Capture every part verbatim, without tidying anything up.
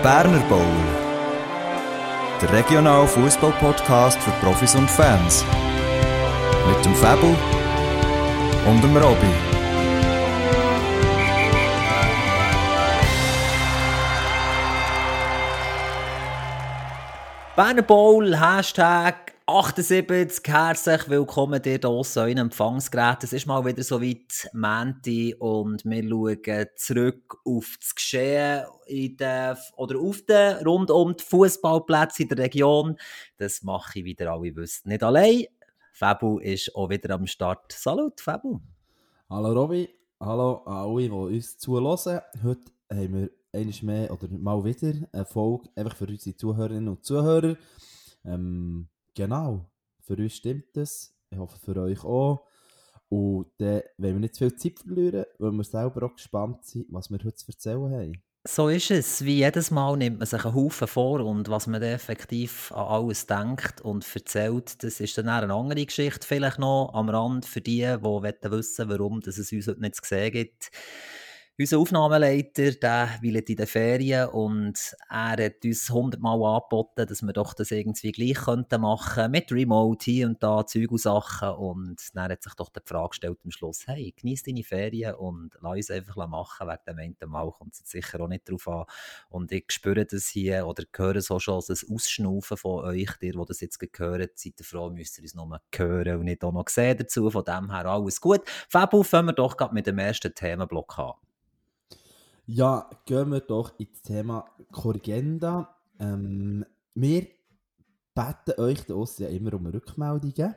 Berner Bowl, der regionale Fußball-Podcast für Profis und Fans. Mit dem Fabel und dem Robby. Berner Bowl, Hashtag achtundsiebzig, herzlich willkommen dir draussen an euren Empfangsgeräten. Es ist mal wieder so weit, Mänti, und wir schauen zurück auf das Geschehen in der, oder auf den, rund um die Fußballplätze in der Region. Das mache ich, wie ihr alle wisst, nicht allein. Fabu ist auch wieder am Start. Salut, Fabu. Hallo Robby, hallo an alle, die uns zuhören. Heute haben wir einmal mehr oder mal wieder eine Folge einfach für unsere Zuhörerinnen und Zuhörer. Ähm, genau, für uns stimmt es. Ich hoffe für euch auch. Und dann wollen wir nicht zu viel Zeit verlieren, weil wir selber auch gespannt sind, was wir heute zu erzählen haben. So ist es. Wie jedes Mal nimmt man sich einen Haufen vor und was man dann effektiv an alles denkt und erzählt, das ist dann eine andere Geschichte. Vielleicht noch am Rand für die, die wissen wollen, warum dass es uns heute nicht zu sehen gibt. Unser Aufnahmeleiter, der will in den Ferien und er hat uns hundertmal angeboten, dass wir doch das irgendwie gleich könnten machen, mit Remote hier und da, Zeug und Sachen. Und dann hat sich doch die Frage gestellt am Schluss, hey, genieß deine Ferien und lass uns einfach machen, wegen dem einen Mal kommt es jetzt sicher auch nicht drauf an. Und ich spüre das hier oder höre so schon das Ausschnaufen von euch, ihr, die das jetzt gehört, seid ihr froh, müsst ihr uns nur hören und nicht auch noch sehen dazu. Von dem her alles gut. Fabu, fangen wir doch gerade mit dem ersten Themenblock an. Ja, gehen wir doch ins Thema Korrigenda. Ähm, wir beten euch da ja immer um Rückmeldungen.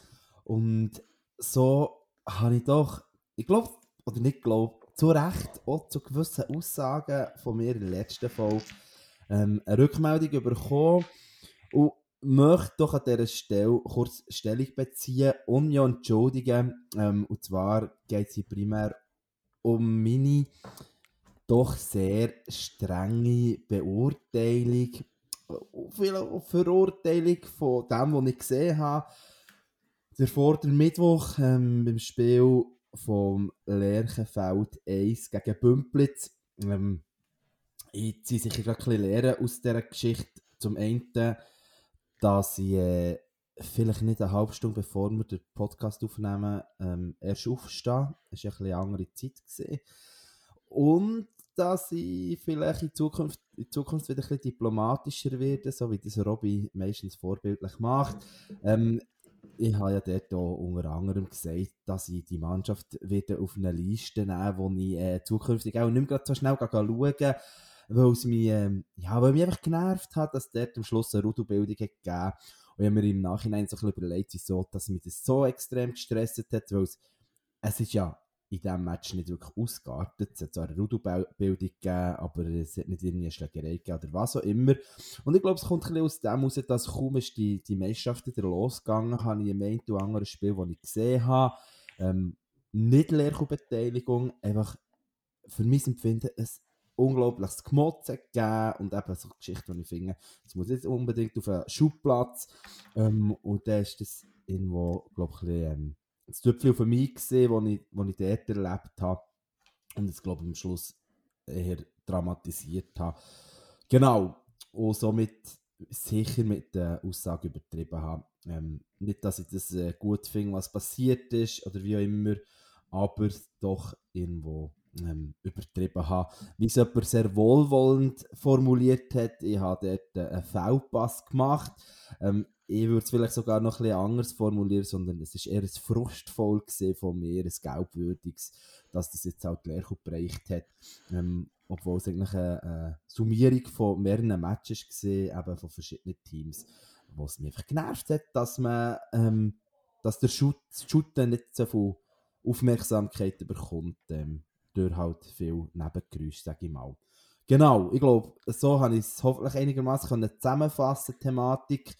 Und so habe ich doch, ich glaube, oder nicht glaube, zu Recht auch zu gewissen Aussagen von mir in der letzten Folge ähm, eine Rückmeldung bekommen. Und möchte doch an dieser Stelle kurz Stellung beziehen und mich entschuldigen. Ähm, und zwar geht es hier primär um meine doch sehr strenge Beurteilung, vielleicht Verurteilung von dem, was ich gesehen habe. Der vor dem Mittwoch ähm, beim Spiel vom Lerchenfeld eins gegen Bümplitz. Ähm, ich ziehe sicher gerade ein bisschen Lehren aus dieser Geschichte. Zum einen, dass ich äh, vielleicht nicht eine halbe Stunde bevor wir den Podcast aufnehmen, ähm, erst aufstehe. Das war eine andere Zeit gewesen. Und dass ich vielleicht in Zukunft, in Zukunft wieder ein bisschen diplomatischer werde, so wie das Robby meistens vorbildlich macht. Ähm, ich habe ja dort auch unter anderem gesagt, dass ich die Mannschaft wieder auf eine Liste nehme, wo ich äh, zukünftig auch nicht mehr so schnell schauen kann, weil es mich, ähm, ja, weil mich einfach genervt hat, dass dort am Schluss eine Rudelbildung gegeben hat. Und ich habe mir im Nachhinein so ein bisschen überlegt, wieso, dass mich das so extrem gestresst hat, weil es, es ist ja in diesem Match nicht wirklich ausgeartet. Es hat zwar eine Rudelbildung gegeben, aber es hat nicht irgendwie eine Schlägerei gegeben oder was auch immer. Und ich glaube, es kommt ein bisschen aus dem heraus, dass kaum ist die, die Meisterschaft wieder losgegangen, habe ich im einen oder anderen Spiel, das ich gesehen habe, ähm, nicht Lehrbeteiligung, einfach für mein Empfinden ein unglaubliches Gemotze gegeben und eben so Geschichten, die ich finde, es muss nicht unbedingt auf einen Schubplatz. Ähm, und dann ist das irgendwo, glaube ich, ein bisschen, ähm, das Tüpfchen für mich gesehen, was ich, was ich dort erlebt habe und es, glaube ich, am Schluss eher dramatisiert habe. Genau. Und somit sicher mit der Aussage übertrieben habe. Ähm, nicht, dass ich das äh, gut finde, was passiert ist oder wie auch immer, aber doch irgendwo ähm, übertrieben habe. Wie es jemand sehr wohlwollend formuliert hat, ich habe dort äh, einen Foulpass gemacht. Ähm, ich würde es vielleicht sogar noch ein bisschen anders formulieren, sondern es war eher ein frustvoll von mir, ein glaubwürdiges, dass das jetzt halt Lercho bereicht hat. Ähm, obwohl es eigentlich eine, eine Summierung von mehreren Matches war, eben von verschiedenen Teams, wo es mich einfach genervt hat, dass man, ähm, dass der Shoot, Shooten nicht so viel Aufmerksamkeit bekommt, ähm, durch halt viel Nebengeräusche, sage ich mal. Genau, ich glaube, so habe ich es hoffentlich einigermaßen zusammenfassen, die Thematik.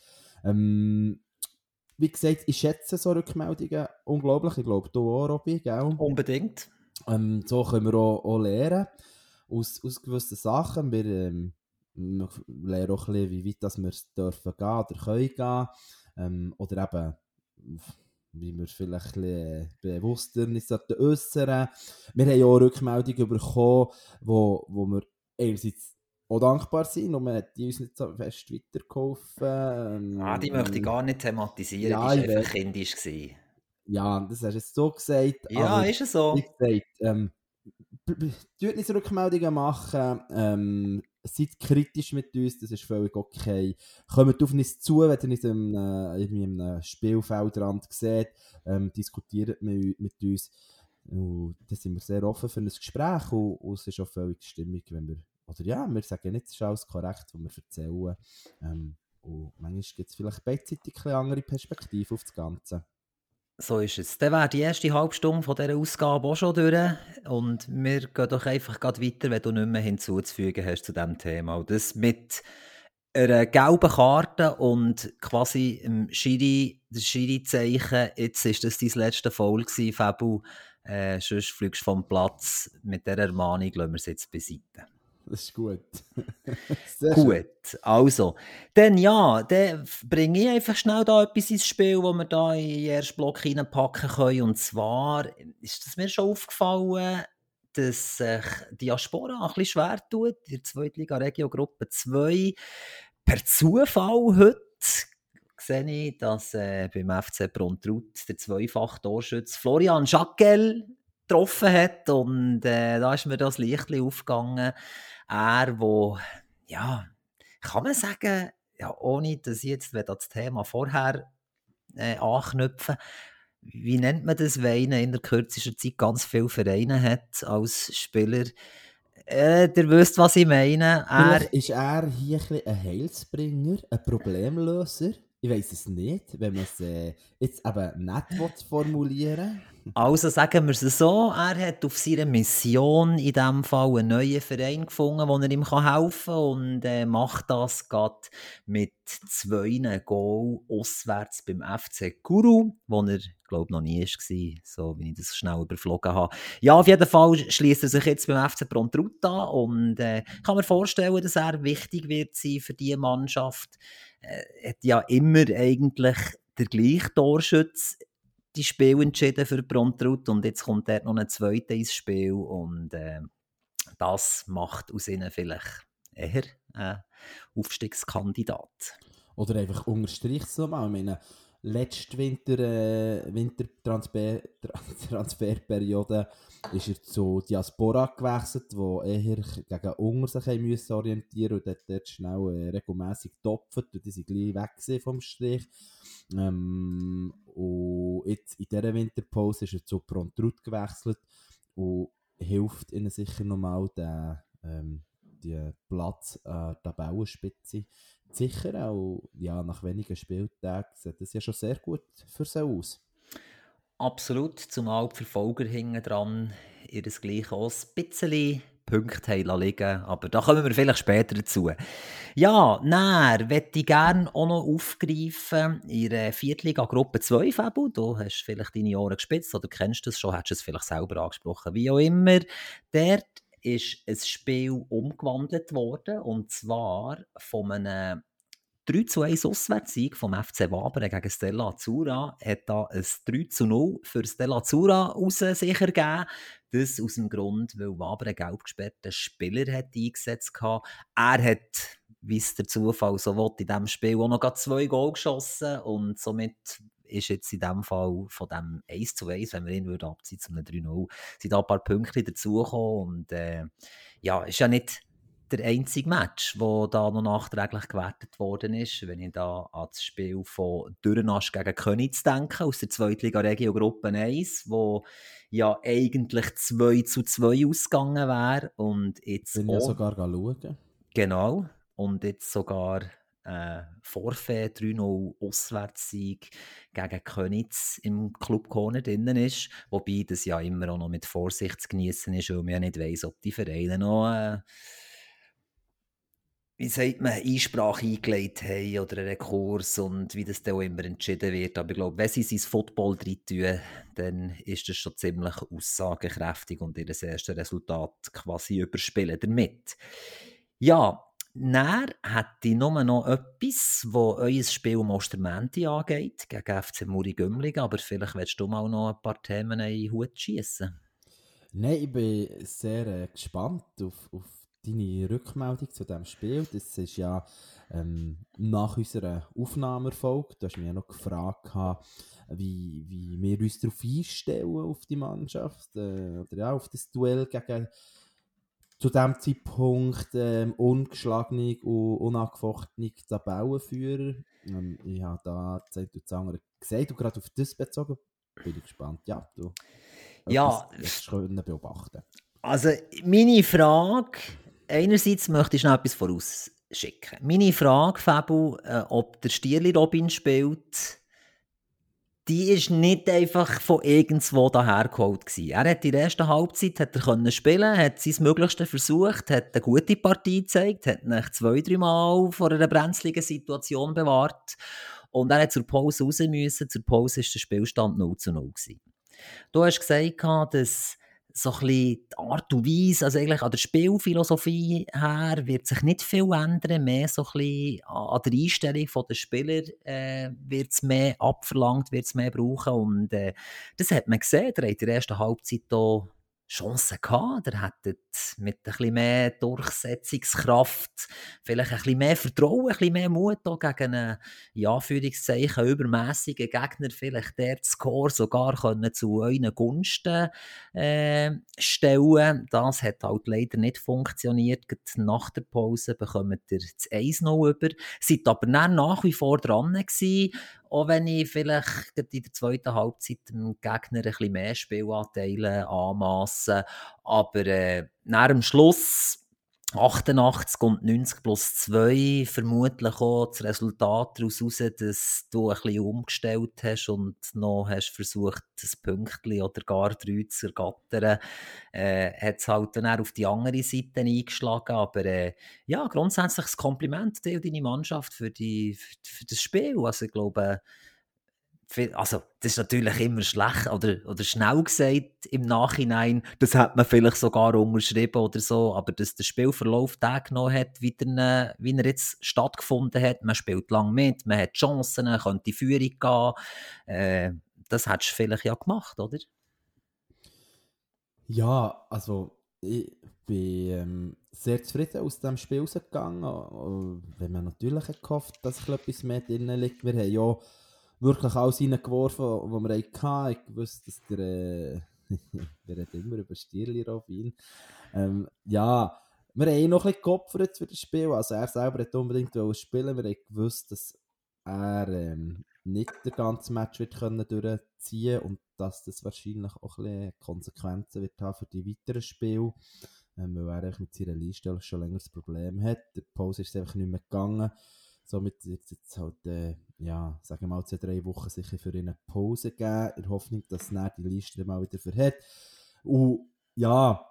Ähm, wie gesagt, ich schätze so Rückmeldungen unglaublich. Ich glaube, du auch, Robby, gell? Unbedingt. Ähm, so können wir auch, auch lernen aus, aus gewissen Sachen. Wir, ähm, wir lernen auch ein bisschen, wie weit dass wir dürfen gehen oder können gehen. Ähm, oder eben, wie wir vielleicht ein bisschen bewusster nicht äußern. Wir haben ja auch Rückmeldungen bekommen, wo, wo wir einerseits auch dankbar sein, und man hat die uns nicht so fest weitergeholfen. Ähm, Ah, die möchte ich gar nicht thematisieren, die ja, war ich einfach weiß. kindisch gewesen. Ja, das hast du jetzt so gesagt, Ja, aber ist es wie so. gesagt, ähm, b- b- tut nicht Rückmeldungen machen, ähm, seid kritisch mit uns, das ist völlig okay. Kommt auf uns zu, wenn ihr uns im, äh, irgendwie im äh, Spielfeldrand seht, ähm, diskutiert mit, mit uns. Und da sind wir sehr offen für ein Gespräch, und, und es ist auch völlig stimmig, wenn wir, oder ja, wir sagen nicht, es ist alles korrekt, was wir erzählen. Ähm, und manchmal gibt es vielleicht beidseitig eine andere Perspektive auf das Ganze. So ist es. Dann wäre die erste halbe Stunde von dieser Ausgabe auch schon durch. Und wir gehen doch einfach grad weiter, wenn du nicht mehr hinzuzufügen hast zu diesem Thema. Und das mit einer gelben Karte und quasi im Schiri, das Schiri-Zeichen, jetzt ist das dein letzte Foul gewesen, Fabu. Äh, sonst fliegst du vom Platz. Mit dieser Ermahnung lassen wir es jetzt beiseite. Das ist gut. Sehr schön. Gut, also, dann ja, dann bringe ich einfach schnell da etwas ins Spiel, wo wir da in den ersten Block reinpacken können. Und zwar ist es mir schon aufgefallen, dass sich Diaspora ein bisschen schwer tut, in der Zweitliga Regio Gruppe zwei. Per Zufall heute sehe ich, dass äh, beim F C Pruntrut der Zweifach-Torschütze Florian Jacquel getroffen hat. Und äh, da ist mir das Lichtchen aufgegangen. Er, wo ja, kann man sagen, ja, ohne dass ich jetzt an das Thema vorher äh, anknüpfen, wie nennt man das, wenn einer in der kürzesten Zeit ganz viele Vereine hat als Spieler? Äh, ihr wisst, was ich meine. Er, Vielleicht ist er hier ein, bisschen ein Heilsbringer, ein Problemlöser. Ich weiß es nicht, wenn man es äh, jetzt eben nicht will formulieren also sagen wir es so, er hat auf seiner Mission in diesem Fall einen neuen Verein gefunden, wo er ihm helfen kann, und äh, macht das gerade mit zwei Goal auswärts beim F C Guru, wo er, glaube ich, noch nie war, so wie ich das schnell überflogen habe. Ja, auf jeden Fall schließt er sich jetzt beim F C Pruntrut an, und äh, kann mir vorstellen, dass er wichtig wird sein für diese Mannschaft. Er hat ja immer eigentlich der gleiche Torschütze die Spiel entschieden für Pruntrut, und jetzt kommt dort noch ein zweiter ins Spiel, und äh, das macht aus ihnen vielleicht eher einen Aufstiegskandidat. Oder einfach unterstreicht es nochmal. Ich meine, letzte Winter, äh, Wintertransfer Transferperiode ist er zu Diaspora gewechselt, wo eher gegen Unger sich haben müssen orientieren und dort, dort schnell äh, regelmässig getopft, und die sind gleich weg vom Strich. Ähm, und jetzt in dieser Winterpause ist er zu Pruntrut gewechselt und hilft ihnen sicher nochmal, den, ähm, den Platz an der Tabellenspitze zu sichern. Auch ja, nach wenigen Spieltagen sieht das ja schon sehr gut für sie aus. Absolut, zumal die Verfolger hinten dran ihr das Gleiche auch ein bisschen Punkte haben liegen, aber da kommen wir vielleicht später dazu. Ja, näher möchte ich gerne auch noch aufgreifen in der Viertliga Gruppe zwei, Fabu. Du hast vielleicht deine Ohren gespitzt oder kennst das schon, hättest es vielleicht selber angesprochen, wie auch immer. Dort ist ein Spiel umgewandelt worden, und zwar von einem drei zu eins Auswärtssieg vom F C Wabern gegen Stella Azzurra hat da ein drei zu null für Stella Azzurra raus sicher gegeben. Das aus dem Grund, weil Wabern einen gelb gesperrten Spieler hat eingesetzt hat. Er hat, wie es der Zufall so will, in diesem Spiel auch noch zwei Goal geschossen, und somit ist jetzt in diesem Fall von dem eins zu eins, wenn wir ihn würden abziehen zu einem drei null, sind da ein paar Punkte dazugekommen, und äh, ja, ist ja nicht der einzige Match, der da noch nachträglich gewertet worden ist, wenn ich da an das Spiel von Dürrenasch gegen Königs denke, aus der Zweitliga Regio Gruppe eins, wo ja eigentlich zwei zu zwei ausgegangen wäre, und jetzt Bin ja auch, sogar schauen. genau, und jetzt sogar äh, Forfait drei null Auswärtssieg gegen Königs im Club Corner drinnen ist, wobei das ja immer auch noch mit Vorsicht zu genießen ist, weil man ja nicht weiss, ob die Vereine noch äh, wie sagt man, Einsprache eingelegt haben oder einen Rekurs, und wie das dann auch immer entschieden wird. Aber ich glaube, wenn sie sein Football drin tun, dann ist das schon ziemlich aussagekräftig und ihr erstes Resultat quasi überspielen damit. Ja, dann hätte ich nur noch etwas, das euer Spiel um Ostermänti angeht, gegen F C Muri Gümligen, aber vielleicht willst du mal noch ein paar Themen in den Hut schiessen. Nein, ich bin sehr äh, gespannt auf, auf deine Rückmeldung zu diesem Spiel. Das ist ja ähm, nach unserer Aufnahme erfolgt. Du hast mich ja noch gefragt, wie, wie wir uns darauf einstellen, auf die Mannschaft, äh, oder ja, auf das Duell gegen zu diesem Zeitpunkt ähm, ungeschlagene und unangefochtene Tabellenführer. Ähm, ich habe da das eine und das andere gesagt und gerade auf das bezogen bin ich gespannt. Ja, du Ja, etwas können beobachten. also meine Frage, einerseits möchte ich noch etwas vorausschicken. Meine Frage, Fabu, äh, ob der Stierli Robin spielt, die ist nicht einfach von irgendwo dahergeholt gewesen. Er hat in der ersten Halbzeit hat er können spielen, hat sein Möglichstes versucht, hat eine gute Partie gezeigt, hat ihn zwei, drei Mal vor einer brenzligen Situation bewahrt und er hat zur Pause raus müssen. Zur Pause war der Spielstand null zu null gewesen. Du hast gesagt, dass so ein bisschen die Art und Weise, also eigentlich an der Spielphilosophie her, wird sich nicht viel ändern. Mehr so ein bisschen an der Einstellung der Spieler äh, wird es mehr abverlangt, wird es mehr brauchen. Und äh, das hat man gesehen. Der hat in der ersten Halbzeit hier Chancen gehabt. Der hätte mit ein bisschen mehr Durchsetzungskraft, vielleicht ein bisschen mehr Vertrauen, ein bisschen mehr Mut auch gegen einen, in Anführungszeichen, übermässigen Gegner, vielleicht der Score sogar können zu euren Gunsten äh, stellen. Das hat halt leider nicht funktioniert. Gerade nach der Pause bekommt ihr das eins null über. Seid aber dann nach wie vor dran gewesen, auch wenn ich vielleicht in der zweiten Halbzeit dem Gegner ein bisschen mehr Spielanteile anmasse. Aber äh, nach dem Schluss achtundachtzig und neunzig plus zwei, vermutlich auch das Resultat daraus heraus, dass du ein bisschen umgestellt hast und noch hast versucht, ein Pünktchen oder gar drei zu ergattern, äh, hat es halt dann auch auf die andere Seite eingeschlagen. Aber äh, ja, grundsätzlich ein Kompliment dir, deine Mannschaft, für, die, für, für das Spiel. Also ich glaube, also, das ist natürlich immer schlecht oder, oder schnell gesagt im Nachhinein. Das hat man vielleicht sogar unterschrieben oder so. Aber dass der Spielverlauf den genommen hat, wie er, wie er jetzt stattgefunden hat. Man spielt lang mit, man hat Chancen, könnte in Führung gehen. Äh, das hättest du vielleicht ja gemacht, oder? Ja, also ich bin ähm, sehr zufrieden aus dem Spiel rausgegangen. äh, Wenn man natürlich gehofft, dass etwas mehr drin liegt. Wir haben ja wirklich alles reingeworfen, was wir hatten. Ich wusste, dass der, äh, wir reden immer über Stierli Robin. Ähm, ja, wir haben eh noch ein bisschen geopfert für das Spiel. Also er selber hat unbedingt spielen. Wir haben gewusst, dass er ähm, nicht das ganze Match wird können durchziehen und dass das wahrscheinlich auch ein bisschen Konsequenzen wird haben für die weiteren Spiele. Ähm, weil er mit seiner Leistung schon länger das Problem hat. Der Pause ist einfach nicht mehr gegangen. Somit wird es jetzt halt, äh, ja, sagen wir mal, zwei, drei Wochen sicher für ihn eine Pause geben, in der Hoffnung, dass er die Liste mal wieder verhält. Und ja,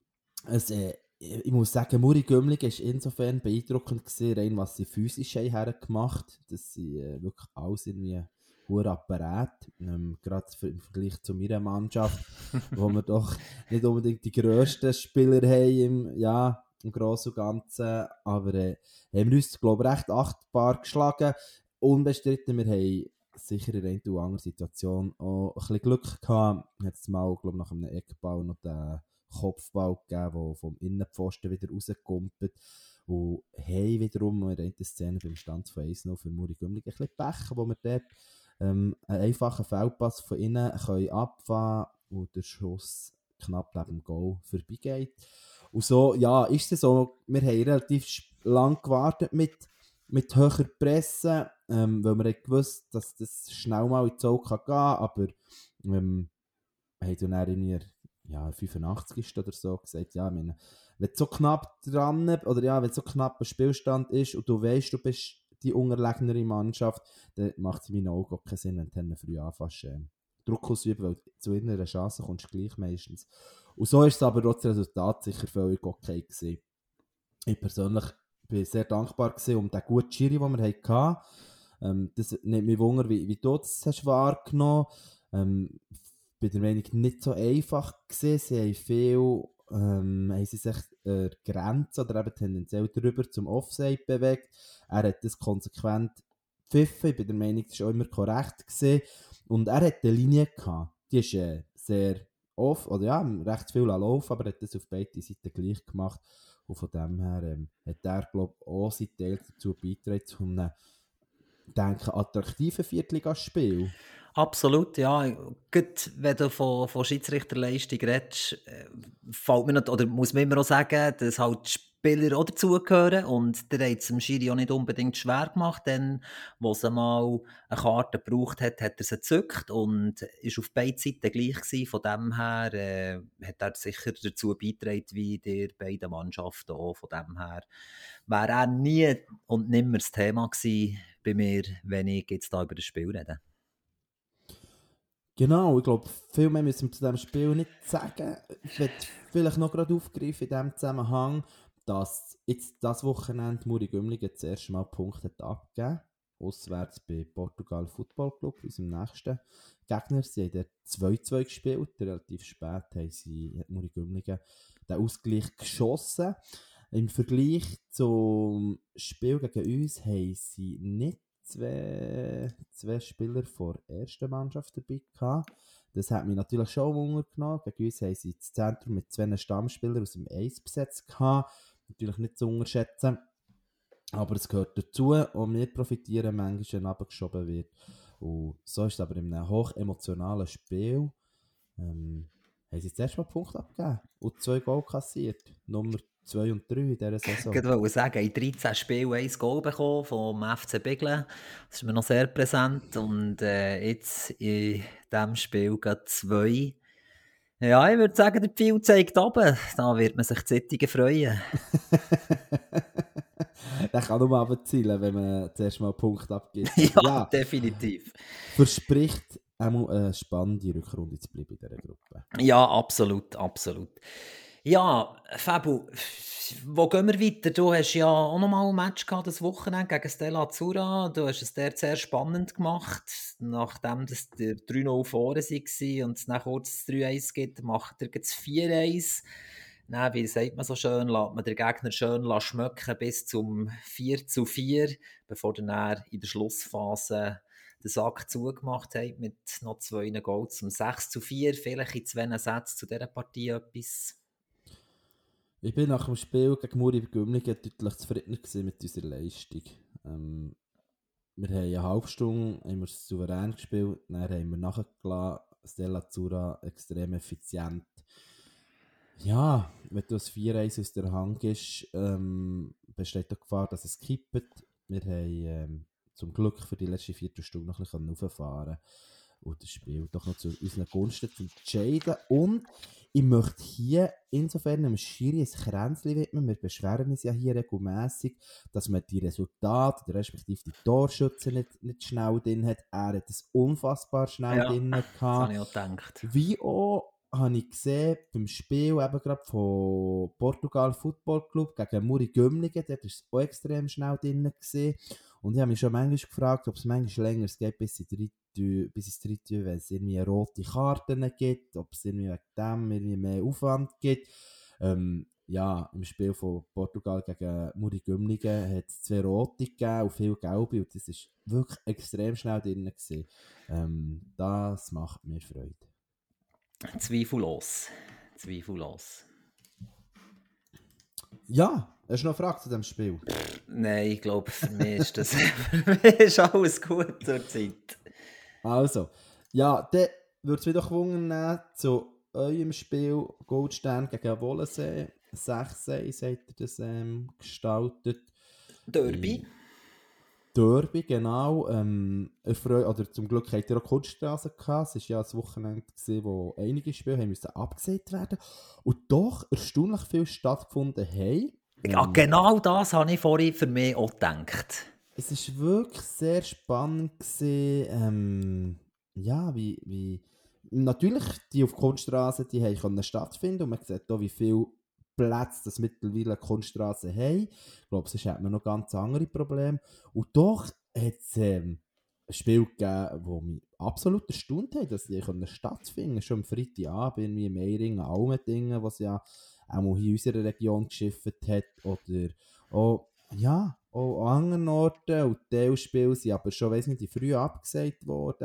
es, äh, ich muss sagen, Muri Gümling war insofern beeindruckend gewesen, rein was sie physisch hergemacht haben. Das sind äh, wirklich alles irgendwie hoher Apparat. Ähm, gerade im Vergleich zu meiner Mannschaft, wo wir doch nicht unbedingt die grössten Spieler haben im, ja, im Großen und Ganzen. Aber äh, haben wir uns, glaube ich, recht achtbar geschlagen. Unbestritten, wir haben sicher in einer oder anderen Situation auch ein bisschen Glück gehabt. Hat es mal, glaube ich, nach einem Eckball noch den Kopfball gegeben, der vom Innenpfosten wieder rauskommt. Und haben wiederum in der Szene beim Stand von eins null für Muri Gümling ein bisschen Pech, wo wir dort ähm, einen einfachen Feldpass von innen können abfahren und der Schuss knapp neben dem Goal vorbeigeht. Und so, ja, ist es so, wir haben relativ lang gewartet mit, mit höherer Presse, ähm, weil wir haben gewusst, dass das schnell mal in die Zoll gehen kann, aber ähm, haben dann in ja, fünfundachtzig oder so gesagt, ja, meine, wenn du so knapp dran, oder ja, wenn so knapp ein Spielstand ist und du weißt, du bist die unterlegenere Mannschaft, dann macht es in meinen Augen auch keinen Sinn, wenn du dann früh anfängst, äh, Druck ausüben, weil zu einer Chance kommst du gleich meistens. Und so ist es aber auch das Resultat sicher völlig okay gewesen. Ich persönlich bin sehr dankbar gewesen um den guten Schiri, den wir hatten. Ähm, das nimmt mich wunder, wie, wie du das hast wahrgenommen hast. Ähm, bei der Meinung nicht so einfach gewesen. Sie haben viel, ähm, haben sie sich äh, Grenze oder eben tendenziell drüber zum Offside bewegt. Er hat das konsequent gepfiffen. Ich bin der Meinung, das war auch immer korrekt gewesen. Und er hat eine Linie gehabt. Die ist äh, sehr off, oder ja, recht viel laufen, aber er hat das auf beide Seiten gleich gemacht. Und von dem her ähm, hat er, glaube ich, auch seinen Teil dazu beigetragen, zu einem, denke, attraktiven Viertligaspiel. Absolut, ja. Gut, wenn du von, von Schiedsrichterleistung redest, äh, fällt mir nicht, oder muss man immer auch sagen, dass halt die Spieler auch dazugehören und der hat es dem Schiri auch nicht unbedingt schwer gemacht, denn wo es einmal eine Karte gebraucht hat, hat er sie gezückt und ist auf beiden Seiten gleich gewesen. Von dem her äh, hat er sicher dazu beigetragen, wie die beiden Mannschaften auch. Von dem her wäre er nie und nimmer das Thema gewesen bei mir, wenn ich jetzt da über das Spiel rede. Genau, ich glaube, viel mehr müssen wir zu diesem Spiel nicht sagen. Ich werde vielleicht noch gerade aufgreifen in diesem Zusammenhang, dass jetzt das Wochenende Muri Gümligen das erste Mal Punkte hat abgegeben. Auswärts bei Portugal Football Club, unserem nächsten Gegner. Sie haben dort zwei zwei gespielt. Relativ spät haben sie, hat Muri Gümligen den Ausgleich geschossen. Im Vergleich zum Spiel gegen uns haben sie nicht Zwei, zwei Spieler von der ersten Mannschaft dabei gehabt. Das hat mich natürlich schon Wunder genommen. Gegen uns haben sie das Zentrum mit zwei Stammspielern aus dem Eis besetzt gehabt. Natürlich nicht zu unterschätzen. Aber es gehört dazu und wir profitieren manchmal, wenn abgeschoben wird. Und so ist es aber in einem hochemotionalen Spiel. Ähm, haben sie zuerst mal Punkte abgegeben und zwei Goal kassiert. Nummer zwei und drei in dieser Saison. Ich wollte sagen, in dreizehn Spielen ein Goal bekommen vom F C Biglen. Das ist mir noch sehr präsent. Und äh, jetzt in diesem Spiel gerade zwei. Ja, ich würde sagen, der Pfeil zeigt runter. Da wird man sich Zeitungen freuen. Der kann nur abzielen, wenn man zuerst mal einen Punkt abgibt. ja, ja, definitiv. Verspricht auch eine spannende Rückrunde zu bleiben in dieser Gruppe. Ja, absolut, absolut. Ja, Fabu, wo gehen wir weiter? Du hast ja auch noch mal ein Match gehabt, das Wochenende gegen Stella Azzurra. Du hast es dort sehr spannend gemacht. Nachdem das der drei null vorne war und es dann kurz das drei eins gibt, macht er das vier eins. Dann, wie sagt man so schön, lässt man den Gegner schön schmecken bis zum vier zu vier, bevor er dann in der Schlussphase den Sack zugemacht hat mit noch zwei Goals zum sechs zu vier. Vielleicht in zwei Sätzen zu dieser Partie etwas. Ich bin nach dem Spiel gegen Muri Gümligen deutlich zufriedener mit unserer Leistung. Ähm, wir haben eine halbe Stunde haben wir souverän gespielt, dann haben wir nachgelassen, Stella Azzurra extrem effizient. Ja, wenn du das vier eins aus der Hand gehst, ähm, besteht die Gefahr, dass es kippt. Wir haben ähm, zum Glück für die letzte Viertelstunde noch ein bisschen rauffahren und das Spiel doch noch zu unseren Gunsten zu entscheiden. Und ich möchte hier insofern dem Schiri ein Kränzchen widmen. Wir beschweren uns ja hier regelmässig, dass man die Resultate, respektive die Torschütze nicht, nicht schnell drin hat. Er hat es unfassbar schnell ja, drin gehabt. Das habe ich auch gedacht. Wie auch habe ich gesehen, beim Spiel eben gerade von Portugal Football Club gegen Muri Gümligen, dort war es auch extrem schnell drin gewesen. Und ich habe mich schon manchmal gefragt, ob es manchmal länger geht, bis, dritte, bis ins dritte, wenn es irgendwie rote Karten gibt, ob es irgendwie wegen dem irgendwie mehr Aufwand gibt. Ähm, ja, im Spiel von Portugal gegen Muri Gümligen hat es zwei rote gegeben und viel gelbe und das war wirklich extrem schnell drin gewesen. Ähm, das macht mir Freude. Zweifellos. Zweifellos. Ja, hast du noch eine Frage zu diesem Spiel? Nein, ich glaube, für mich ist das für mich ist alles gut zur Zeit. Also, ja, dann würde es wieder wundern zu eurem Spiel Goldstern gegen Wollensee. sechs eins habt ihr das ähm, gestaltet. Derby. Derby, genau. Ähm, erfreu- oder zum Glück habt ihr auch Kunststraße gehabt. Es war ja das Wochenende, gewesen, wo einige Spiele haben müssen abgesehen werden. Und doch erstaunlich viel stattgefunden haben. Ja, genau das habe ich vorhin für mich auch gedacht. Es war wirklich sehr spannend gewesen, ähm, ja, wie, wie natürlich die auf Kunststraße, die haben können stattfinden und man sieht auch, wie viel Plätze das mittlerweile Kunststraße haben. Ich glaube, sonst hat man noch ganz andere Probleme. Und doch hat es ähm, ein Spiel gegeben, das mich absolut erstaunt hat, dass die können stattfinden. Schon am Freitagabend, wie in Meiringen, Almendingen, was ja auch mal hier in unserer Region geschifft hat. Oder auch, ja, auch an anderen Orten. Und Teilspiele sind aber schon, weiss nicht, die früh abgesagt worden.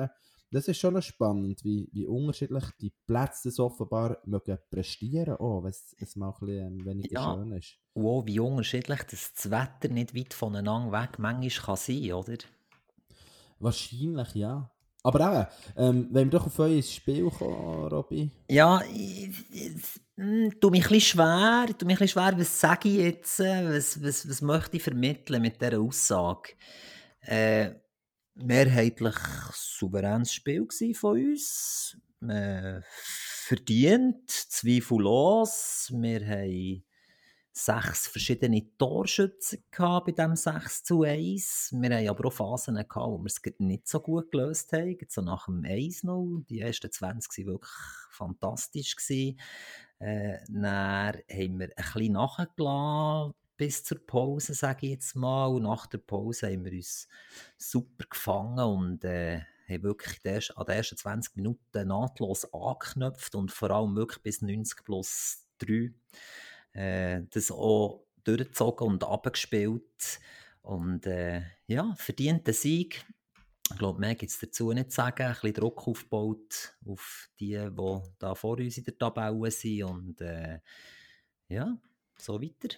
das ist schon noch spannend, wie, wie unterschiedlich die Plätze das offenbar mögen prestieren, auch wenn es wenn es mal ein bisschen ähm, weniger Ja, schön ist. und auch wie unterschiedlich das, das Wetter nicht weit voneinander weg manchmal kann sein, oder? Wahrscheinlich, ja. Aber eben, ähm, wenn wir doch auf euer Spiel kommen, Robby. Ja, ich, ich, hm, tu mich ein bisschen schwer, tu mich ein bisschen schwer, was sage ich jetzt, äh, was, was, was möchte ich vermitteln mit dieser Aussage? Äh, mehrheitlich souveränes Spiel gsi von uns, äh, verdient, zweifellos. Wir haben sechs verschiedene Torschützen gehabt bei diesem sechs zu eins. Wir haben aber auch Phasen gehabt, wo wir es gerade nicht so gut gelöst haben. Gerade so nach dem eins null. Die ersten zwanzig waren wirklich fantastisch gewesen. Äh, dann haben wir ein bisschen nachgelassen bis zur Pause, sage ich jetzt mal. Und nach der Pause haben wir uns super gefangen und äh, haben wirklich die erst- an den ersten zwanzig Minuten nahtlos angeknüpft und vor allem wirklich bis neunzig plus drei äh, das auch durchgezogen und abgespielt. Und äh, ja, verdienter Sieg. Ich glaube, mehr gibt es dazu nicht zu sagen. Ein bisschen Druck aufgebaut auf die, die da vor uns in der Tabelle sind. Und äh, ja, so weiter.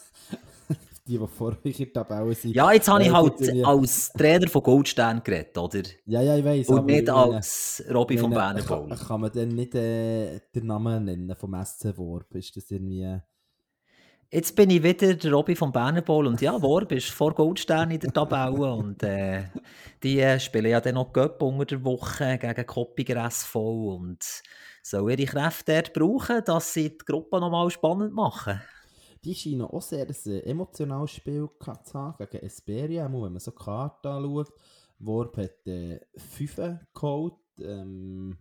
Die, die vor euch in der Tabelle sind. Ja, jetzt habe ich Äh, gibt's halt irgendwie- als Trainer von Goldstern geredet, oder? Ja, ja, ich weiss, Und aber nicht ich meine, als Robby ich vom meine, Berner kann, Bowl. kann man denn nicht äh, den Namen nennen vom S C Worp? Ist das irgendwie... Jetzt bin ich wieder der Robby vom Berner Bowl und ja, Worb ist vor Goldstern in der Tabelle und äh, die äh, spielen ja dann noch Cup unter der Woche gegen Koppiger S V und sollen ihre Kräfte dort brauchen, dass sie die Gruppe nochmal spannend machen. Die scheinen auch sehr ein äh, emotionales Spiel gehabt zu haben gegen Esperia, auch wenn man so Karten anschaut. Worp hat äh, fünf geholt, ähm,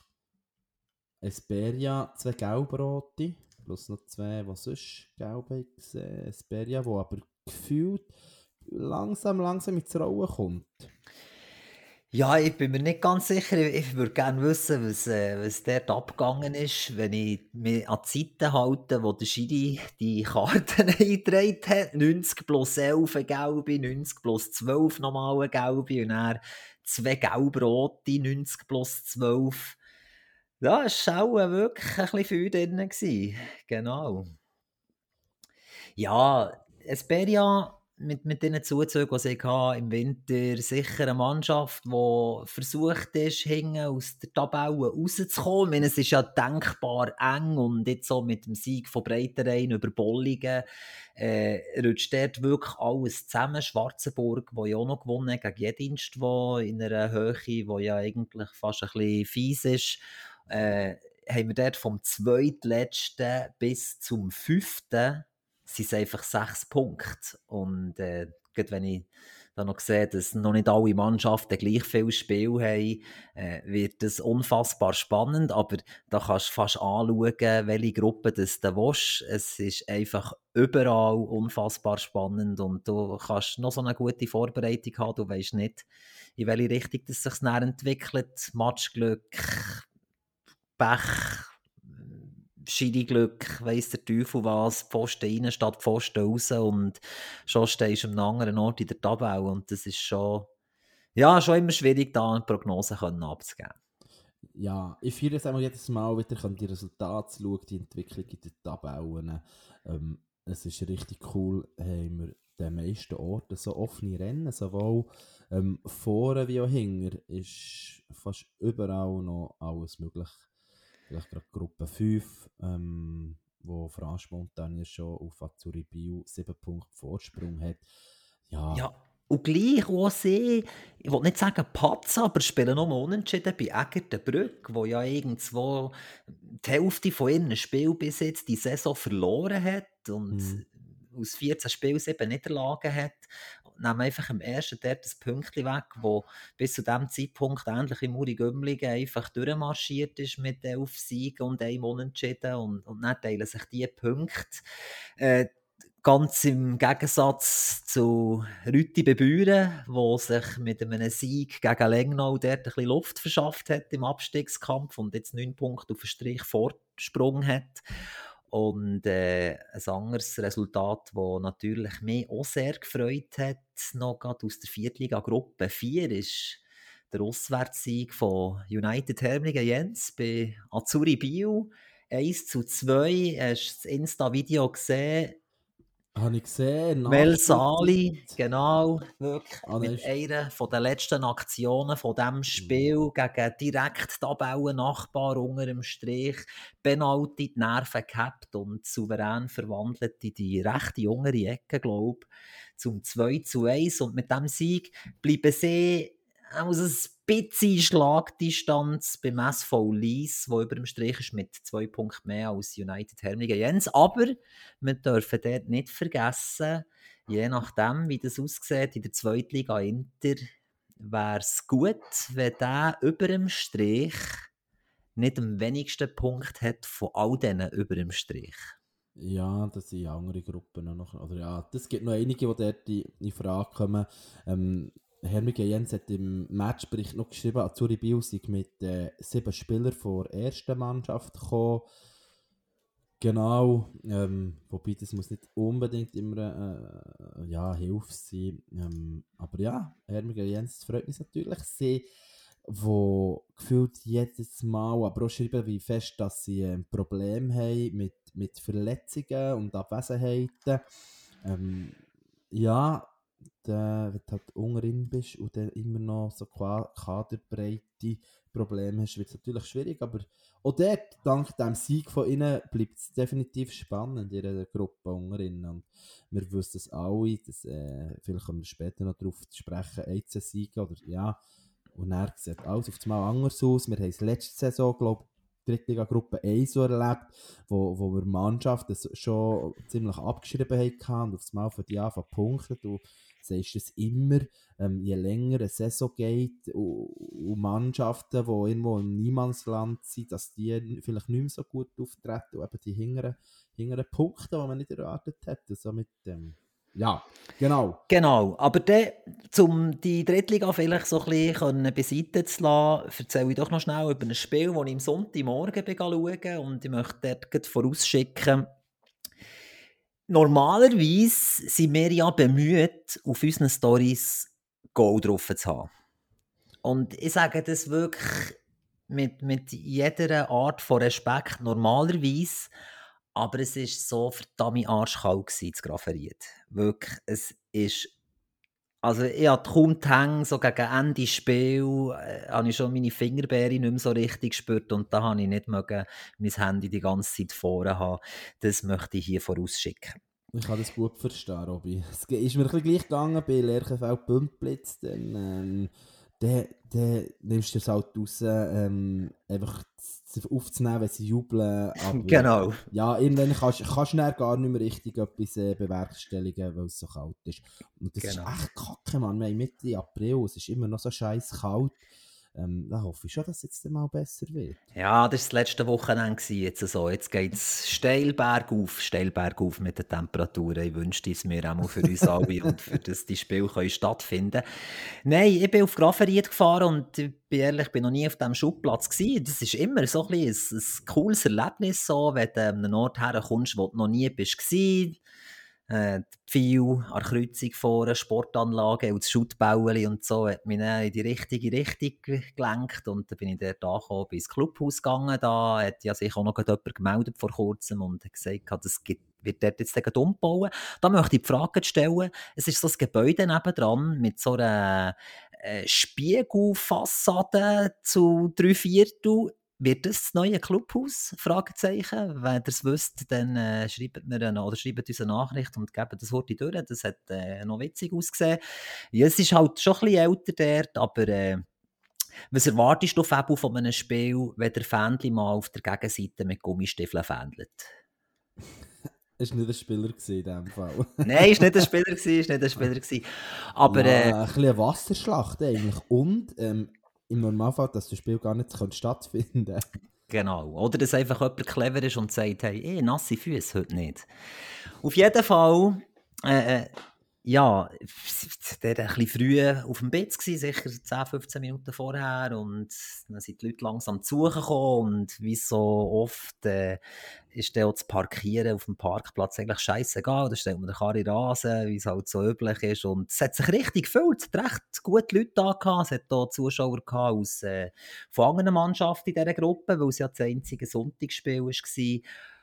Esperia zwei gelb-rote, plus noch zwei, die sonst gelb haben gesehen. Esperia, wo aber gefühlt langsam, langsam ins Rollen kommt. Ja, ich bin mir nicht ganz sicher. Ich würde gerne wissen, was, äh, was dort abgegangen ist, wenn ich mich an die Zeiten halte, wo der Schiri die Karten eingetragen hat. neunzig plus elf eine gelbe, neunzig plus zwölf nochmal eine gelbe und dann zwei gelb-rote, neunzig plus zwölf. Ja, es war auch wirklich ein bisschen viel drin gewesen. Genau. Ja, Esperia mit, mit diesen Zuzügen, die sie hatten im Winter, sicher eine Mannschaft, die versucht ist, hinten aus der Tabelle rauszukommen. Ich meine, es ist ja denkbar eng und jetzt so mit dem Sieg von Breiterein über Bolligen äh, rutscht dort wirklich alles zusammen. Schwarzenburg, wo ja auch noch gewonnen hat gegen Jedinst, wo in einer Höhe, die ja eigentlich fast ein bisschen fies ist, äh, haben wir dort vom zweitletzten bis zum fünften sind es einfach sechs Punkte. Und äh, gerade wenn ich dann noch sehe, dass noch nicht alle Mannschaften gleich viel Spiel haben, äh, wird es unfassbar spannend. Aber da kannst du fast anschauen, welche Gruppe das du willst. Es ist einfach überall unfassbar spannend und du kannst noch so eine gute Vorbereitung haben. Du weißt nicht, in welche Richtung das sich näher entwickelt. Matchglück, Pech, Schiri-Glück, weiss der Teufel was, Pfosten rein statt Pfosten raus und schon stehst du an einem anderen Ort in der Tabelle und das ist schon, ja, schon immer schwierig, da eine Prognose können abzugeben. Ja, ich fühle es auch jedes Mal wieder, die Resultate zu schauen, die Entwicklung in den Tabellen. Ähm, es ist richtig cool, haben wir den meisten Orten so offene Rennen, sowohl ähm, vorne wie auch hinten ist fast überall noch alles möglich. Vielleicht gerade Gruppe fünf, ähm, wo Franche Montagne schon auf Azzurri Biel sieben Punkte Vorsprung hat. Ja, Ja, und gleich auch sie, ich will nicht sagen Patzer, aber spielen nur unentschieden bei Egertenbrück, wo ja irgendwo die Hälfte von ihren Spielen bis jetzt die Saison verloren hat und Mhm. aus vierzehn Spielen sieben Niederlagen hat. Nehmen einfach im ersten dort das Pünktchen weg, wo bis zu diesem Zeitpunkt ähnlich im Uri Gümligen einfach durchmarschiert ist mit elf Siegen und einem Unentschieden und, und dann teilen sich die Punkte. Äh, Ganz im Gegensatz zu Rüti Bebüren, der sich mit einem Sieg gegen Lengnau dort ein bisschen Luft verschafft hat im Abstiegskampf und jetzt neun Punkte auf den Strich Vorsprung hat. Und äh, ein anderes Resultat, das natürlich mich auch sehr gefreut hat, noch gerade aus der Viertliga-Gruppe vier, ist der Auswärtssieg von United Hermligen-Jens bei Azzurri Biel. eins zu zwei, hast du das Insta-Video gesehen? Habe ich gesehen, Mel Sali, genau, wirklich Ah, mit einer von den letzten Aktionen von diesem Spiel gegen direkt Tabellennachbar unter dem Strich, Penalty, die Nerven gehabt und souverän verwandelt in die rechte untere Ecke, glaube ich, zum zwei zu eins. Und mit diesem Sieg bleiben sie aus ein bisschen Schlagdistanz beim S V Lies, der über dem Strich ist mit zwei Punkten mehr als United Hermligen-Jens. Aber wir dürfen dort nicht vergessen, je nachdem, wie das aussieht in der Zweitliga Inter, wäre es gut, wenn der über dem Strich nicht am wenigsten Punkt hat von all denen über dem Strich. Ja, das sind andere Gruppen noch. Oder ja, das gibt noch einige, die dort in, in Frage kommen. Ähm, Hermligen-Jens hat im Matchbericht noch geschrieben, Azzurri Biel sei mit äh, sieben Spielern von der ersten Mannschaft gekommen. Genau, ähm, wobei das muss nicht unbedingt immer äh, ja, Hilfe sein. Ähm, aber ja, Hermligen-Jens freut mich natürlich sehr, wo gefühlt jedes Mal, aber auch schreiben, wie fest, dass sie ein Problem haben mit, mit Verletzungen und Abwesenheiten. Ähm, ja, der, wenn du halt unten bist und dann immer noch so kaderbreite Probleme hast, wird es natürlich schwierig, aber auch dort, dank dem Sieg von ihnen, bleibt es definitiv spannend in ihrer Gruppe unten. Und wir wissen es alle, dass, äh, vielleicht kommen wir später noch darauf zu sprechen, einzelne Siege oder ja, und er sieht alles auf einmal anders aus. Wir haben es letzte Saison, glaube ich, Drittliga-Gruppe eins so erlebt, wo, wo wir Mannschaften schon ziemlich abgeschrieben haben und auf einmal von die Anfang punkten. Du sagst es immer, ähm, je länger eine Saison geht und, und Mannschaften, die irgendwo im Niemandsland sind, dass die vielleicht nicht mehr so gut auftreten und eben die hinteren, hinteren Punkte, die man nicht erwartet hätte. So mit dem... Ja, genau. Genau, aber dann, um die Drittliga vielleicht so ein bisschen beiseite zu lassen, erzähle ich doch noch schnell über ein Spiel, das ich am Sonntagmorgen schaue und ich möchte dort vorausschicken. Normalerweise sind wir ja bemüht, auf unseren Storys Goal drauf zu haben. Und ich sage das wirklich mit, mit jeder Art von Respekt, normalerweise. Aber es war so verdammt arschkalt gewesen, das Grafferiet. Wirklich, es ist... Also ich hatte kaum die Hänge, so gegen Ende des Spiels äh, habe ich schon meine Fingerbeere nicht mehr so richtig gespürt und da habe ich nicht mögen, mein Handy die ganze Zeit vorne haben. Das möchte ich hier vorausschicken. Ich kann das gut verstehen, Robby. Es ist mir ein bisschen gleich gegangen bei Lerchenfeld Bümplitz, dann... Ähm Dann, dann nimmst du es halt raus, ähm, einfach aufzunehmen, wenn sie jubeln. Aber genau. Ja, irgendwann kannst du dann gar nicht mehr richtig etwas äh, bewerkstelligen, weil es so kalt ist. Und das genau. ist echt kacke, Mann. Wir haben Mitte April, es ist immer noch so scheiß kalt. Ähm, da hoffe ich schon, dass es jetzt mal besser wird. Ja, das war das letzte Wochenende. Jetzt, so. Jetzt geht es steil bergauf, steil bergauf mit den Temperaturen. Ich wünschte es mir auch für uns alle und für das die Spiele können stattfinden. Nein, ich bin auf Grafferiet gefahren und ich bin ehrlich, ich bin noch nie auf diesem Schubplatz gewesen. Das ist immer so ein, ein, ein cooles Erlebnis, so, wenn du an einen Ort herkommst, wo du noch nie bist. Äh, die Pfeil an der Kreuzung vorne, Sportanlage und das Schuttbäueli und so hat mich dann in die richtige Richtung gelenkt und dann bin ich dort angekommen, bin ins Clubhaus gegangen, da hat ja sich auch noch jemand gemeldet vor kurzem und hat gesagt, das wird dort jetzt gleich umbauen. Da möchte ich die Frage stellen, es ist so ein Gebäude nebendran mit so einer äh, Spiegelfassade zu drei Viertel. Wird das das neue Clubhaus? Fragezeichen. Wenn ihr es wisst, dann äh, schreibt mir eine, oder schreibt uns eine Nachricht und gebt das Wort durch. Das hat äh, noch witzig ausgesehen. Ja, es ist halt schon ein bisschen älter dort, aber äh, was erwartest du, Fabio, von einem Spiel, wenn der Fähnchen mal auf der Gegenseite mit Gummistiefeln fändelt? Es war nicht ein Spieler in diesem Fall. Nein, es war nicht ein Spieler, es war nicht ein Spieler. Aber, ja, äh, ein bisschen eine Wasserschlacht eigentlich. Und ähm, im Normalfall, dass das Spiel gar nicht stattfinden kann. Genau. Oder dass einfach jemand clever ist und sagt, hey, eh, nasse Füße heute nicht. Auf jeden Fall, äh, ja, der war ein bisschen früh auf dem Bett, sicher zehn, fünfzehn Minuten vorher. Und dann sind die Leute langsam zu Suchen gekommen. Und wie so oft äh, ist dann auch das Parkieren auf dem Parkplatz eigentlich scheissegal. Da stellt man den Karre Rasen, wie es halt so üblich ist. Und es hat sich richtig gefüllt. Es hat recht gute Leute da gehabt. Es hat auch Zuschauer gehabt aus, äh, von anderen Mannschaften in dieser Gruppe, weil es ja das einzige Sonntagsspiel war.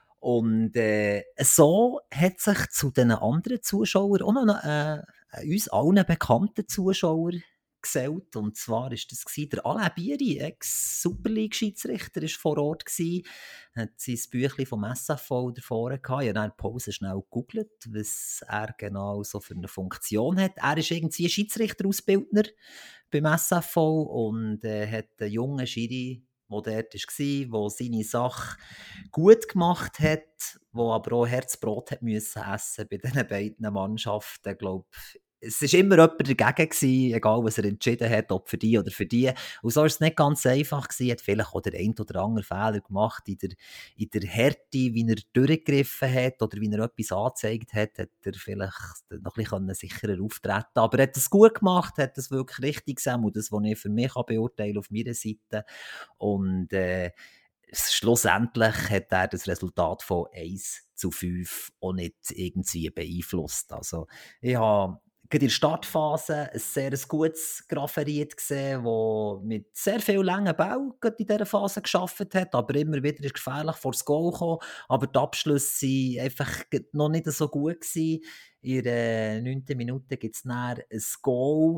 Und äh, so hat sich zu den anderen Zuschauern auch noch äh, uns allen bekannten Zuschauer gesellt. Und zwar war das gewesen, der Alain Bieri, Ex-Super League-Schiedsrichter, war vor Ort gewesen, hat sein Büchlein vom S F V davor gehabt. Ich habe dann in der Pause schnell gegoogelt, was er genau so für eine Funktion hat. Er ist irgendwie ein Schiedsrichterausbildner beim S F V und äh, hat einen jungen Schiri, der dort war, der seine Sache gut gemacht hat, der aber auch Herzbrot hat müssen essen bei diesen beiden Mannschaften. Ich glaube, es war immer jemand dagegen gewesen, egal was er entschieden hat, ob für die oder für die. Und so war es nicht ganz einfach gewesen. Er hat vielleicht auch der ein oder andere Fehler gemacht in der, in der Härte, wie er durchgegriffen hat oder wie er etwas angezeigt hat, hat er vielleicht noch ein bisschen sicherer auftreten. Aber er hat es gut gemacht, hat es wirklich richtig gesehen und das, was ich für mich beurteilen auf meiner Seite. Und äh, schlussendlich hat er das Resultat von eins zu fünf auch nicht irgendwie beeinflusst. Also ich habe in der Startphase ein sehr gutes Grafferiet gesehen, das mit sehr viel langen Bau in dieser Phase gearbeitet hat, aber immer wieder ist gefährlich vor das Goal gekommen. Aber die Abschlüsse waren einfach noch nicht so gut gewesen. In der neunten Minute gibt es dann ein Goal,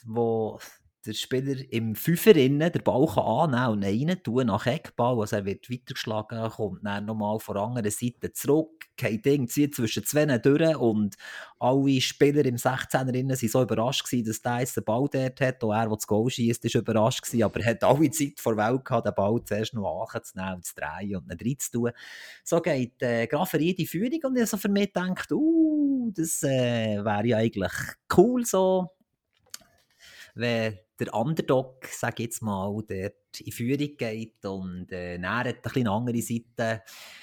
wo der Spieler im Fünfer innen den Ball kann annehmen und rein tun nach Eckball. Also er wird weitergeschlagen, kommt dann nochmal von der anderen Seite zurück, geht irgendwie zwischen zwei durch und alle Spieler im sechzehner innen waren so überrascht gewesen, dass der jetzt den Ball dort hat. Auch er, der das Goal schiesst, war überrascht gewesen, aber er hat alle Zeit vor der Welt gehabt, den Ball zuerst noch anzunehmen und zu drehen und ihn reinzutun. So geht äh, Grafferi in die Führung und ich also für mich gedacht, uh, das äh, wäre ja eigentlich cool so, wenn der Underdog, sage ich jetzt mal, dort in Führung geht und äh, dann hat ein bisschen eine andere Seite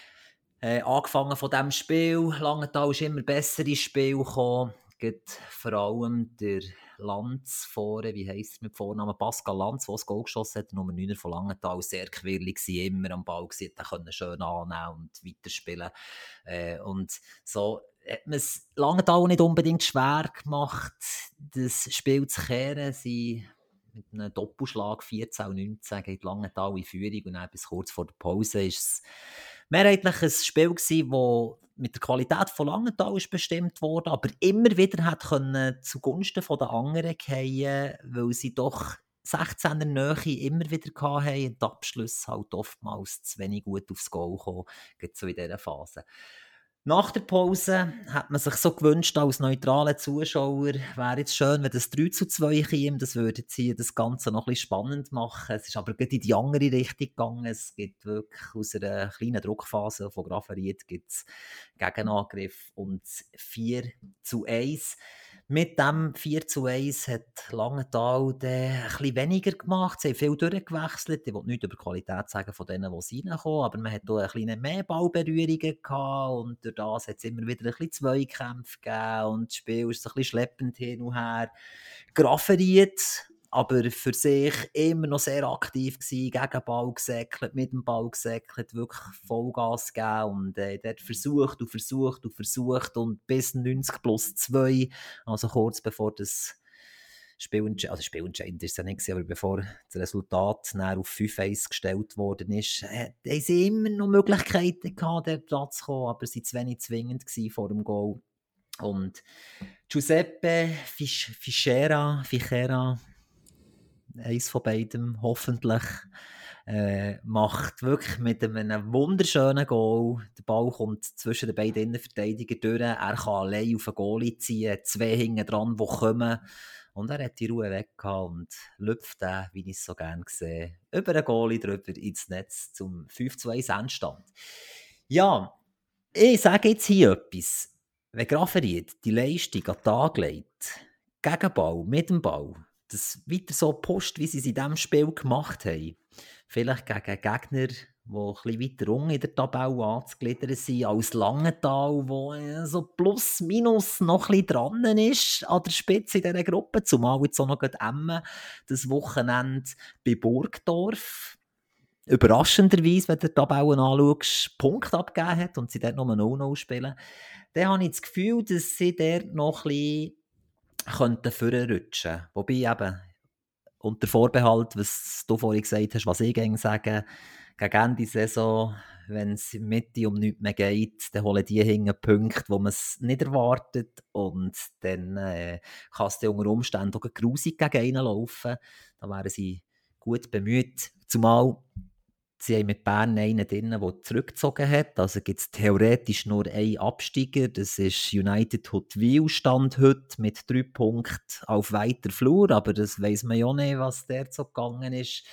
äh, angefangen von diesem Spiel. Langenthal ist immer besser ins Spiel gekommen. Geht vor allem der Lanz vorne, wie heisst es mit Vornamen? Pascal Lanz, der das Goal geschossen hat, der Nummer neun von Langenthal, sehr quirlig war, immer am Ball gewesen, der konnte schön annehmen und weiterspielen. Äh, und so hat man es Langenthal nicht unbedingt schwer gemacht, das Spiel zu kehren. Sie mit einem Doppelschlag vierzehn neunzehn geht Langenthal in Führung und dann bis kurz vor der Pause ist es mehrheitlich ein Spiel gewesen, das mit der Qualität von Langenthal ist bestimmt wurde, aber immer wieder hat können zugunsten der anderen fallen, weil sie doch sechzehner Nähe immer wieder hatten und die Abschlüsse halt oftmals zu wenig gut aufs Goal kommen, gerade so in dieser Phase. Nach der Pause hat man sich so gewünscht, als neutraler Zuschauer, wäre jetzt schön, wenn das drei zu zwei käme, das würde sie das Ganze noch ein bisschen spannend machen. Es ist aber gerade in die andere Richtung gegangen. Es gibt wirklich aus einer kleinen Druckphase von Grafferiet gibt's Gegenangriff und vier zu eins. Mit dem vier zu eins hat Langenthal ein bisschen weniger gemacht. Sie haben viel durchgewechselt. Ich will nichts über die Qualität sagen von denen, die reinkommen, aber man hat auch ein bisschen mehr Ballberührungen gehabt und durch das hat es immer wieder ein bisschen Zweikämpfe gegeben und das Spiel ist so ein bisschen schleppend hin und her. Grafferiet, aber für sich immer noch sehr aktiv gewesen, gegen den Ball gesäckelt, mit dem Ball gesäckelt, wirklich Vollgas gegeben und äh, dort versucht und versucht und versucht und bis neunzig plus zwei, also kurz bevor das Spielentscheidend, also Spielentscheidend ist es ja nicht gewesen, aber bevor das Resultat dann auf fünf eins gestellt worden ist, äh, haben sie immer noch Möglichkeiten gehabt, dort Platz zu kommen, aber sie waren zu wenig zwingend gewesen vor dem Goal. Und Giuseppe Fisch, Fischera, Fischera, eins von beidem, hoffentlich, äh, macht wirklich mit einem wunderschönen Goal. Der Ball kommt zwischen den beiden Innenverteidigern durch. Er kann allein auf den Goalie ziehen, zwei hinten dran, die kommen. Und er hat die Ruhe weg und lüpft den, wie ich es so gerne sehe, über den Goalie drüber ins Netz zum fünf zu eins Endstand. Ja, ich sage jetzt hier etwas. Wenn Grafferiet die Leistung an den Tag legt, gegen Ball, mit dem Ball, das weiter so Post, wie sie es in diesem Spiel gemacht haben, vielleicht gegen Gegner, die ein bisschen weiter unten in der Tabelle anzugliedern sind, als Langenthal, wo äh, so plus minus noch ein bisschen dran ist an der Spitze in dieser Gruppe, zumal jetzt auch noch gerade Emmen das Wochenende bei Burgdorf überraschenderweise, wenn du die Tabellen anschaust, Punkte abgegeben hat und sie dort nur null null spielen, dann habe ich das Gefühl, dass sie dort noch ein bisschen könnten vorrutschen. Wobei eben, unter Vorbehalt, was du vorhin gesagt hast, was ich gerne sage, gegen Ende Saison, wenn es in der Mitte um nichts mehr geht, dann holen die hinten Punkte, wo man es nicht erwartet, und dann äh, kann es dann unter Umständen auch grusig gegen einen laufen. Da wären sie gut bemüht, zumal sie haben mit Bern einen drin, der zurückgezogen hat. Also gibt es theoretisch nur einen Absteiger. Das ist United Huttwil, Stand heute mit drei Punkten auf weiter Flur. Aber das weiss man ja nicht, was der so gegangen ist.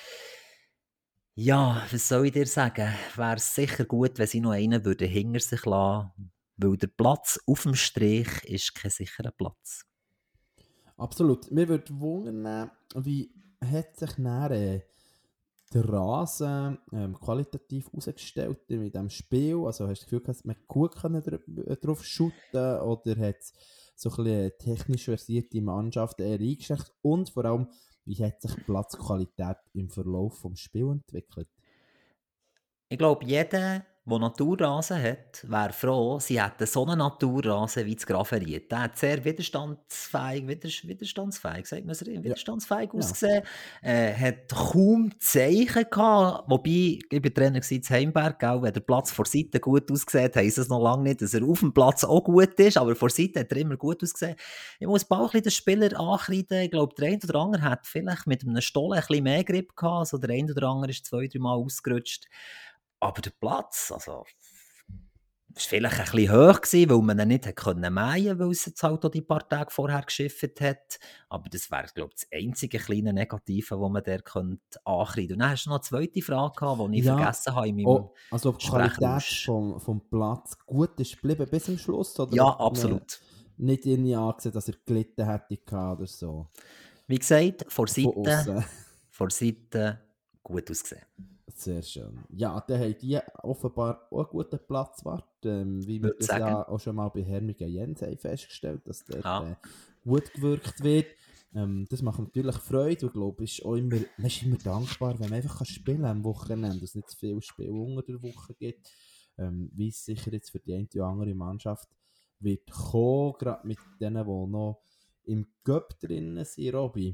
Ja, was soll ich dir sagen? Wäre es sicher gut, wenn sie noch einen würden hinter sich lassen, weil der Platz auf dem Strich ist kein sicherer Platz. Absolut. Mir würde wundern, wie hat sich dann, äh, der Rasen ähm, qualitativ herausgestellt in diesem Spiel? Also hast du das Gefühl, dass man gut dr- drauf shooten, oder hat es so ein bisschen eine technisch versierte Mannschaft eher eingeschränkt? Und vor allem, wie hat sich die Platzqualität im Verlauf des Spiels entwickelt? Ich glaube, jeder, der Naturrasen hat, wäre froh, sie hätten so einen Naturrasen wie das Grafenried. Der hat sehr widerstandsfähig, widers- widerstandsfähig, sagt man es, richtig? Ja. widerstandsfähig Ja. ausgesehen. Äh, hat kaum Zeichen gehabt, wobei, ich war Trainer in Heimberg, gell, wenn der Platz vor Seite gut ausgesehen, heisst es noch lange nicht, dass er auf dem Platz auch gut ist, aber vor Seite hat er immer gut ausgesehen. Ich muss ein bisschen den Spieler ankreiden. Ich glaube, der eine oder andere hat vielleicht mit einem Stollen ein bisschen mehr Grip gehabt, also der eine oder andere ist zwei, drei Mal ausgerutscht. Aber der Platz, also, war vielleicht ein bisschen hoch gewesen, weil man ihn nicht hätte mähen können, weil es jetzt halt auch die paar Tage vorher geschifft hat. Aber das wäre, glaube ich, das einzige kleine Negative, das man der könnte ankreiden. Und dann hast du noch eine zweite Frage gehabt, die ich Ja, vergessen habe in meinem Oh, also die Qualität Sprechrausch. vom, vom Platz gut ist geblieben bis zum Schluss? Oder Ja, hat man absolut. nicht irgendwie angesehen, dass er gelitten hätte gehabt oder so? Wie gesagt, vor Von Seite, außen. vor Seite gut ausgesehen. Sehr schön. Ja, dann haben die offenbar auch einen guten Platzwart, ähm, wie wir Würde das sagen. ja auch schon mal bei Hermigen Jens haben festgestellt, dass dort Ja. äh, gut gewirkt wird. Ähm, das macht natürlich Freude. Ich glaube, es ist auch immer, man ist immer dankbar, wenn man einfach kann spielen am Wochenende, dass es nicht zu viel Spiel unter der Woche gibt. Ähm, wie es sicher jetzt für die eine oder andere Mannschaft wird kommen, gerade mit denen, die noch im Cup drinnen sind, Robby.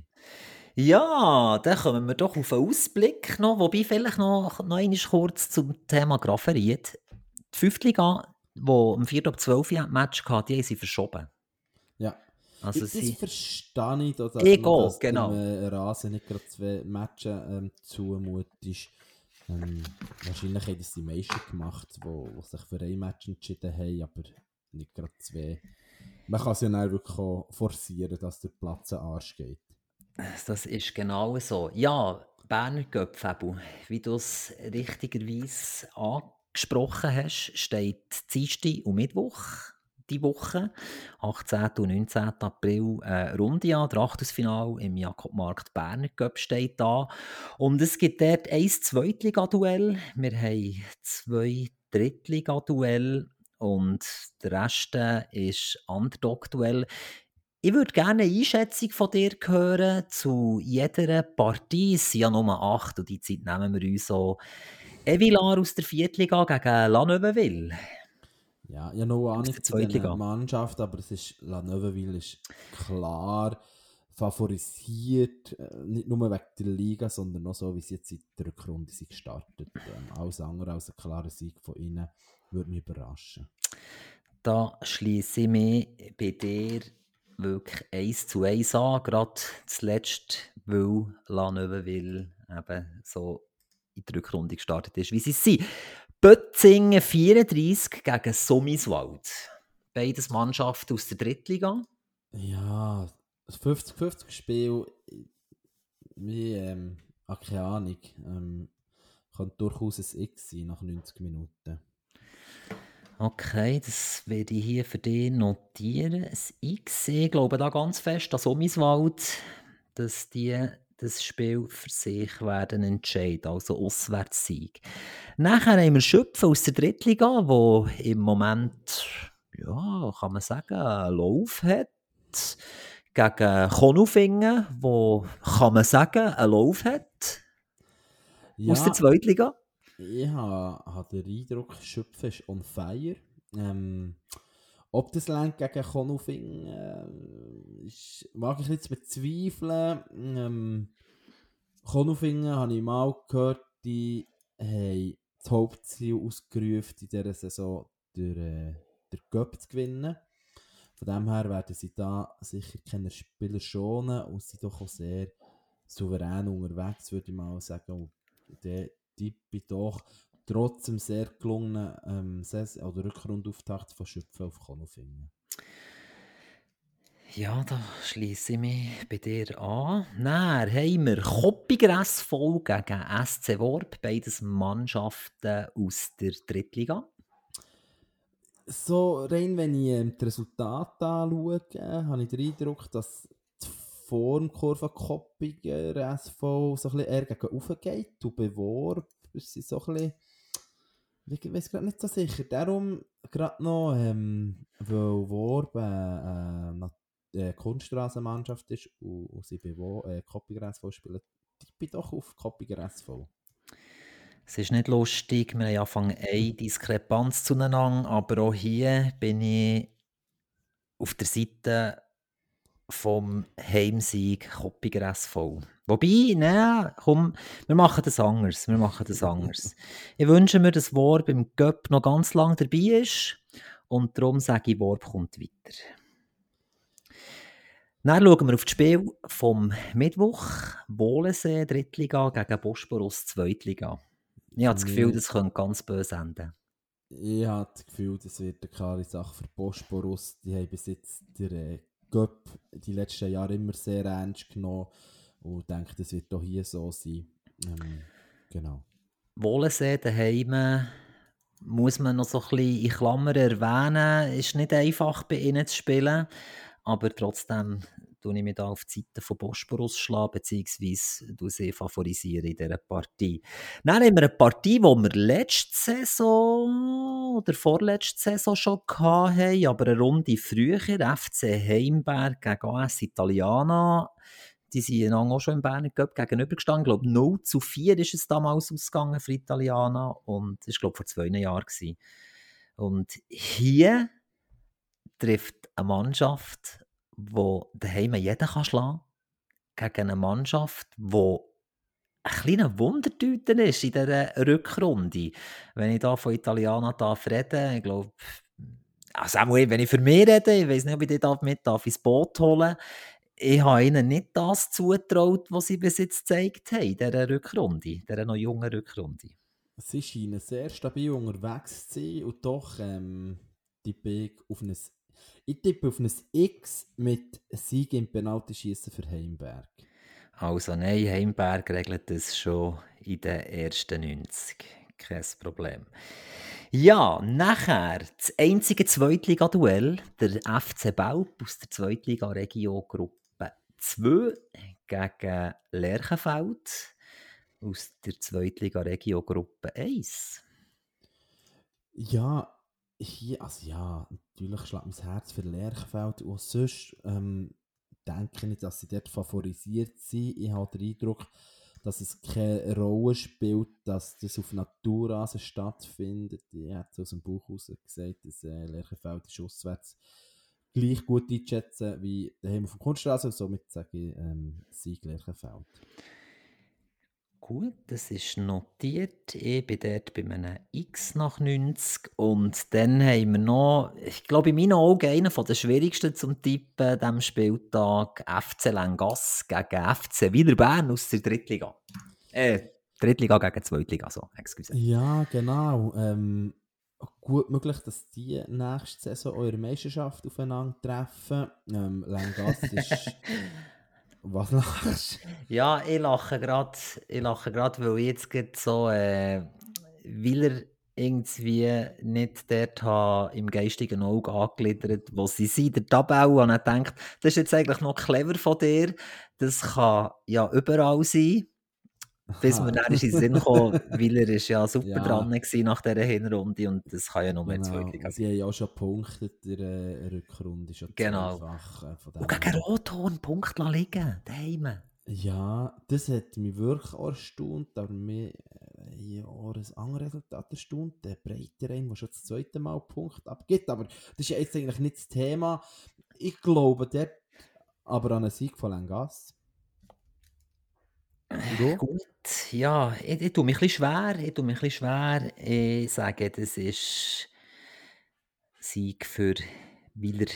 Ja, dann kommen wir doch auf einen Ausblick noch, wobei vielleicht noch, noch einmal kurz zum Thema Grafenried. Die fünfte Liga, die am vier ab zwölf ein Match hatte, die haben sie verschoben. Ja, Also das sie, verstehe ich, dass, Ich man, auch, dass genau. dem äh, Rasen nicht gerade zwei Matches ähm, zumutest. Ähm, wahrscheinlich haben das die meisten gemacht, die wo, wo sich für ein Match entschieden haben, aber nicht gerade zwei. Man kann es ja dann wirklich auch forcieren, dass der Platz an den Arsch geht. das ist genau so. Ja, Berner Göpf, Fabu, wie du es richtigerweise angesprochen hast, steht Dienstag und Mittwoch die Woche, achtzehnten und neunzehnten April, äh, Runde an. Der Achtelfinale im Jakob-Markt Berner Göpf steht da. Und es gibt dort ein Zweitliga-Duell. Wir haben zwei Drittliga-Duell und der Rest äh, ist Underdog-Duell. Ich würde gerne eine Einschätzung von dir hören zu jeder Partie. Es sind ja nur acht und die Zeit nehmen wir uns so. Evilar aus der Viertliga gegen La Neuveville. Ja, ich habe noch Aus Ahnung der zu dieser Zweitliga. Mannschaft, aber es ist, La Neuveville ist klar favorisiert, äh, nicht nur wegen der Liga, sondern auch so, wie sie jetzt in der Rückrunde sind gestartet. Ähm, alles andere als ein klarer Sieg von ihnen würde mich überraschen. Da schliesse ich mich bei dir wirklich eins zu eins an, gerade zuletzt, weil La Neuveville eben so in der Rückrunde gestartet ist, wie sie sind. Bötzingen vierunddreissig gegen Summiswald. Beides Mannschaften aus der Drittliga. Ja, das fünfzig fünfzig Spiel, wie, ähm, ah, keine Ahnung, ähm, könnte durchaus ein X sein nach neunzig Minuten. Okay, das werde ich hier für dich notieren. Ein X. Ich glaube da ganz fest an Summiswald, dass die das Spiel für sich werden entscheiden, also Auswärtssieg. Nachher haben wir Schüpfen aus der Drittliga, wo im Moment, ja, kann man sagen, einen Lauf hat. Gegen Konufingen, wo, kann man sagen, einen Lauf hat. Aus der Ja, Zweitliga. ich habe ha den Eindruck, Schöpfen ist on fire. Ähm, ob das langt gegen Konufing, äh, ist, mag ich nicht zu bezweifeln. Ähm, Konufingen habe ich mal gehört, die haben das Hauptziel ausgerufen, in dieser Saison durch, äh, den Cup zu gewinnen. Von dem her werden sie da sicher keine Spieler schonen und sind doch auch sehr souverän unterwegs, würde ich mal sagen. Und der Tippe doch trotzdem sehr gelungenen ähm, Saison- oder Rückrundauftakt von Schöpfen auf Konufingen. Ja, da schliesse ich mich bei dir an. Dann haben wir Koppiger S V gegen S C Worp, beides Mannschaften aus der Drittliga. So rein, wenn ich ähm, die Resultate anschaue, äh, habe ich den Eindruck, dass die Formkurve Koppiger S V so ein bisschen eher gegen oben geht und bei Worp ist sie so ein bisschen, ich weiß gerade nicht so sicher. Darum gerade noch, ähm, weil Worp äh, äh, eine äh, Kunststraßenmannschaft ist und, und sie bei Wo, äh, Koppiger S V spielen, tippe doch auf Koppiger S V. Es ist nicht lustig, wir haben Anfang eine Diskrepanz zueinander, aber auch hier bin ich auf der Seite vom Heimsieg Koppiger S V. Wobei, nein, komm, wir machen das anders. Wir machen das anders. Ich wünsche mir, dass Worp im Cup noch ganz lang dabei ist und darum sage ich, Worp kommt weiter. Dann schauen wir auf das Spiel vom Mittwoch. Wohlensee, Drittliga gegen Bosporus, Zweitliga. Ich habe das Gefühl, das könnte ganz böse enden. Ich habe das Gefühl, das wird eine klare Sache für Bosporus. Die haben bis jetzt den äh, Cup die letzten Jahre immer sehr ernst genommen und denke, das wird auch hier so sein. Ähm, genau. Wohlensee daheim muss man noch so ein bisschen in Klammern erwähnen. Ist nicht einfach bei ihnen zu spielen, aber trotzdem tue ich mich da auf die Seite von Bosporus schlagen, beziehungsweise du sie favorisieren in dieser Partie. Dann haben wir eine Partie, die wir letzte Saison oder vorletzte Saison schon hatten, aber eine Runde früher. F C Heimberg gegen A S Italiana. Die sind auch schon im Berner Cup gegenübergestanden. Ich glaube, null zu vier ist es damals ausgegangen für Italiana. Und das war, glaube ich, vor zwei Jahren. Gewesen. Und hier trifft eine Mannschaft, die daheim jeden kann schlagen kann, gegen eine Mannschaft, die ein kleiner Wundertüte ist in dieser Rückrunde. Wenn ich da von Italiana darf reden, ich glaube, also auch wenn ich für mich rede, ich weiß nicht, ob ich die mit ins Boot holen darf. Ich habe ihnen nicht das zugetraut, was sie bis jetzt gezeigt haben, in dieser Rückrunde, in dieser noch jungen Rückrunde. Sie scheinen sehr stabil unterwegs zu sein und doch ähm, tippe ich auf ein, ich tippe auf ein X mit Sieg im Penaltyschießen für Heimberg. Also nein, Heimberg regelt das schon in den ersten neunzig. Kein Problem. Ja, nachher das einzige Zweitliga-Duell, der F C Belp aus der Zweitliga-Regio-Gruppe zwei gegen Lerchenfeld aus der Zweitliga-Regio-Gruppe eins. Ja, hier, also ja, natürlich schlägt mein Herz für Lerchenfeld und sonst ähm, denke ich, dass sie dort favorisiert sind. Ich habe den Eindruck, dass es keine Rolle spielt, dass das auf Naturrasen stattfindet. Ich habe aus dem Buch heraus gesagt, dass äh, Lerchenfeld ist auswärts gleich gut einschätzen wie daheim auf dem Kunststraße. Somit sage ich ähm, Sieg Lerchenfeld. Gut, das ist notiert. Ich bin dort bei einem X nach neunzig. Und dann haben wir noch, ich glaube, in meinen Augen einer der schwierigsten zum Tippen diesem Spieltag, F C Langasse gegen F C Wiederbern aus der Drittliga. Äh, Drittliga gegen Zweitliga, so, excuse. Ja, genau. Ähm, gut möglich, dass die nächste Saison eure Meisterschaft aufeinandertreffen. Ähm, Langasse ist... Was lachst du? Ja, ich lache gerade, ich lache gerade, weil ich jetzt gerade so, äh, Wieler irgendwie nicht dort habe, im geistigen Auge angegliedert, wo sie sind, der Tabelle, und dann denkt, das ist jetzt eigentlich noch clever von dir, das kann ja überall sein, bis mir dann ist in den Sinn gekommen, weil er ist ja super Ja. dran war nach dieser Hinrunde und das kann ja nur in Genau, zwei Liga und sein. die haben ja auch schon gepunktet in der äh, Rückrunde, schon Genau. zweifach. Äh, von Und dem gegen her. Rothorn einen Punkt liegen, daheim. Ja, das hat mich wirklich auch erstaunt, aber mir äh, ja, auch ein anderes Resultat erstaunt. Der Breiterein, der schon das zweite Mal Punkt abgibt, aber das ist ja jetzt eigentlich nicht das Thema. Ich glaube dort aber an einen Sieg von Langas. Du? Gut, ja, ich, ich tue mich ein bisschen schwer, ich tue mich ein bisschen schwer. Ich sage, das ist Sieg für Wieler.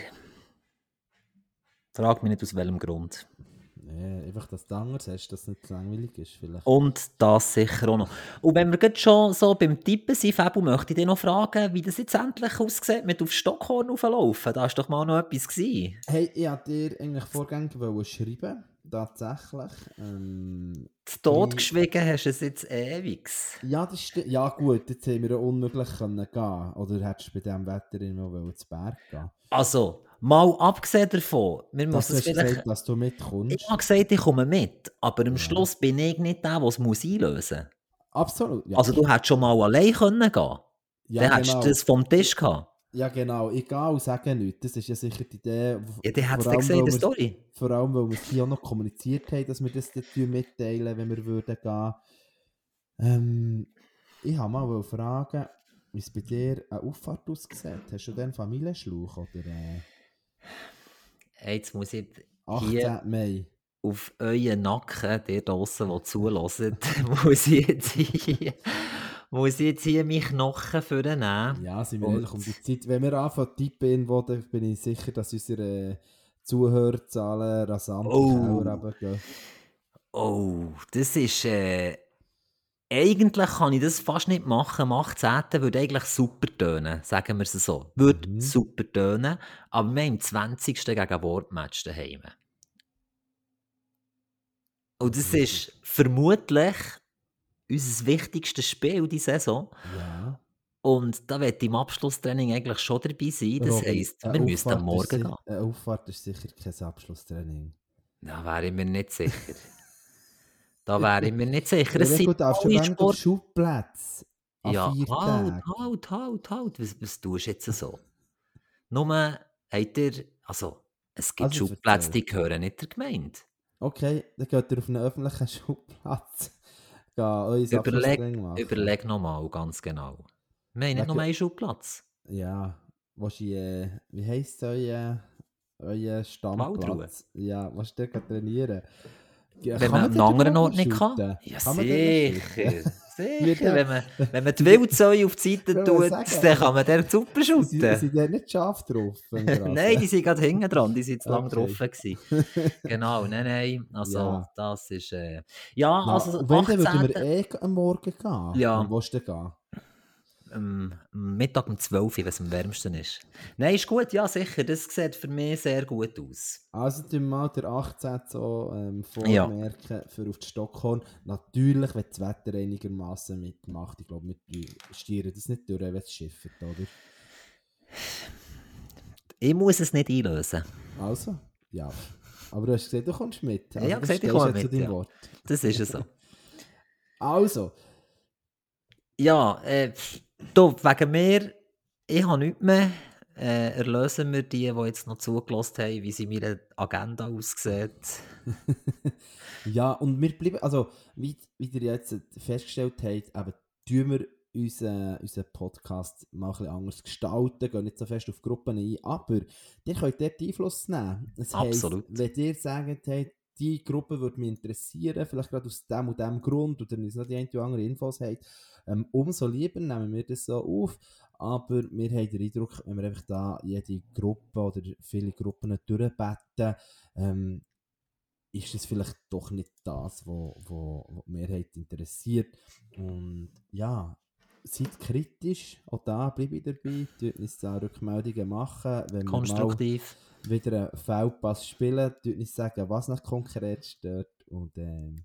Frag mich nicht aus welchem Grund. Nee, einfach, dass du anders hast, dass es nicht zu langweilig ist vielleicht. Und das sicher auch noch. Und wenn wir gerade schon so beim Tippen sind, Fabio, möchte ich dich noch fragen, wie das jetzt endlich aussieht mit auf Stockhorn rauflaufen. Da war doch mal noch etwas gewesen. Hey, ich wollte dir eigentlich vorgängig schreiben, tatsächlich. Ähm, Zu Tod geschwiegen hast du es jetzt ewig. Ja, das stimmt. Ja gut, jetzt haben wir ja unmöglich können gehen. Oder hättest du bei diesem Wetter immer zu Berg gehen? Also, mal abgesehen davon, wir Dass müssen du es hast vielleicht... gesagt, dass du mitkommst. Ich habe gesagt, ich komme mit, aber am Ja. Schluss bin ich nicht der, der es muss einlösen muss. Absolut. Ja, Also du hättest schon mal allein können gehen. ja, Dann hättest genau. du das vom Tisch gehabt. Ja, genau. Ich gehe und sage nichts. Das ist ja sicher die Idee. Ja, dann hättest vor du allem, gesehen, weil die wir- Story. Vor allem, weil wir es hier auch noch kommuniziert haben, dass wir das dort mitteilen, wenn wir würden gehen. Ähm, ich habe mal fragen, wie es bei dir eine Auffahrt aussieht. Hast du denn Familienschlauch oder äh, Hey, jetzt muss ich hier achtzehnten Mai? auf euren Nacken, der draussen, der zuhört, muss ich jetzt hier, muss ich jetzt hier meine Knochen vornehmen. Ja, sind wir Und- ehrlich um die Zeit. Wenn wir anfangen zu tippen irgendwo, dann bin ich sicher, dass unsere äh, Zuhörerzahlen rasant in Oh. den Keller runtergehen. Oh, das ist... Äh, eigentlich kann ich das fast nicht machen. Am achtzehnten würde eigentlich super tönen, sagen wir es so. Würde Mhm. super tönen, aber wir haben am zwanzigsten gegen Wortmatch daheim. Und das Mhm. ist vermutlich unser wichtigstes Spiel diese Saison. Ja. Und da werde ich im Abschlusstraining eigentlich schon dabei sein. Das Robin, heisst, eine wir müssen am Auffahrt ist Morgen si- gehen. Eine Auffahrt ist sicher kein Abschlusstraining. Da wäre ich mir nicht sicher. Da wäre ich mir nicht sicher. Ja, Es sind du darfst schon alle gar nicht auf Sport... Schulplätze an Ja, vier halt, Tagen. halt, halt, halt. Was, was tust du jetzt so? Nur, habt ihr... Also, es gibt Also, Schulplätze, erzähl. die gehören nicht der Gemeinde. Okay, dann geht ihr auf einen öffentlichen Schulplatz. Gehen euer Überleg, Abschlusstraining machen. überleg nochmal, ganz genau. Wir haben nicht Wegen- nur einen Schulplatz. Ja, willst du, äh, wie heisst euer, euer Stammplatz? Ja, willst du dort trainieren? Ja, Wenn kann man an dort einer anderen überhaupt Ort nicht kann. shooten? Ja, Kann man dort noch sicher. shooten? Sicher. Wird Wenn ja- man, wenn man die Wildsäue auf die Seite Ich tut, wollte sagen, dann kann man dort super Sie shooten. sind ja nicht scharf drauf. im Gras. Nein, die sind gerade hinten dran, die sind zu lange Okay. drauf gewesen. Genau, nein, nein, also Ja. das ist... Äh, ja, Na, also und wenn, dann würden wir achtzehnten eh am Morgen gehen. Ja. Wann willst du denn gehen? am am Mittag um zwölf Uhr, wenn es am wärmsten ist. Nein, ist gut, ja sicher, das sieht für mich sehr gut aus. Also, tun wir mal der achtzehnten so ähm, Ja. vormerken für auf die Stockhorn. Natürlich, wenn das Wetter einigermaßen mitmacht. Ich glaube, wir stieren das nicht durch, wenn es schifft, oder? Ich muss es nicht einlösen. Also, ja. Aber du hast gesehen, du kommst mit. Also, Ich habe das gesagt, ich stehst komme ja zu mit, deinem ja. Wort. Das ist es so. Also, Ja, äh, pff, du, wegen mir, ich habe nichts mehr. Äh, erlösen wir die, die jetzt noch zugelassen haben, wie sie meine Agenda aussieht. ja, und wir bleiben, also, wie, wie ihr jetzt festgestellt habt, eben, tun wir unseren, unseren Podcast mal ein bisschen anders gestalten, gehen nicht so fest auf Gruppen ein, aber ihr könnt dort Einfluss nehmen. Das Absolut. heisst, wenn ihr sagt, hey, die Gruppe würde mich interessieren, vielleicht gerade aus dem und dem Grund, oder uns noch die eine oder andere Infos habt, ähm, umso lieber nehmen wir das so auf. Aber wir haben den Eindruck, wenn wir einfach da jede Gruppe oder viele Gruppen durchbeten, ähm, ist es vielleicht doch nicht das, was wo, wo, wo die Mehrheit interessiert. Und ja, seid kritisch, auch da bleibe ich dabei, tut uns da Rückmeldungen machen, wenn wir mal Konstruktiv. wieder einen Feldpass spielen, tut uns sagen, was nach konkret stört. Und ähm,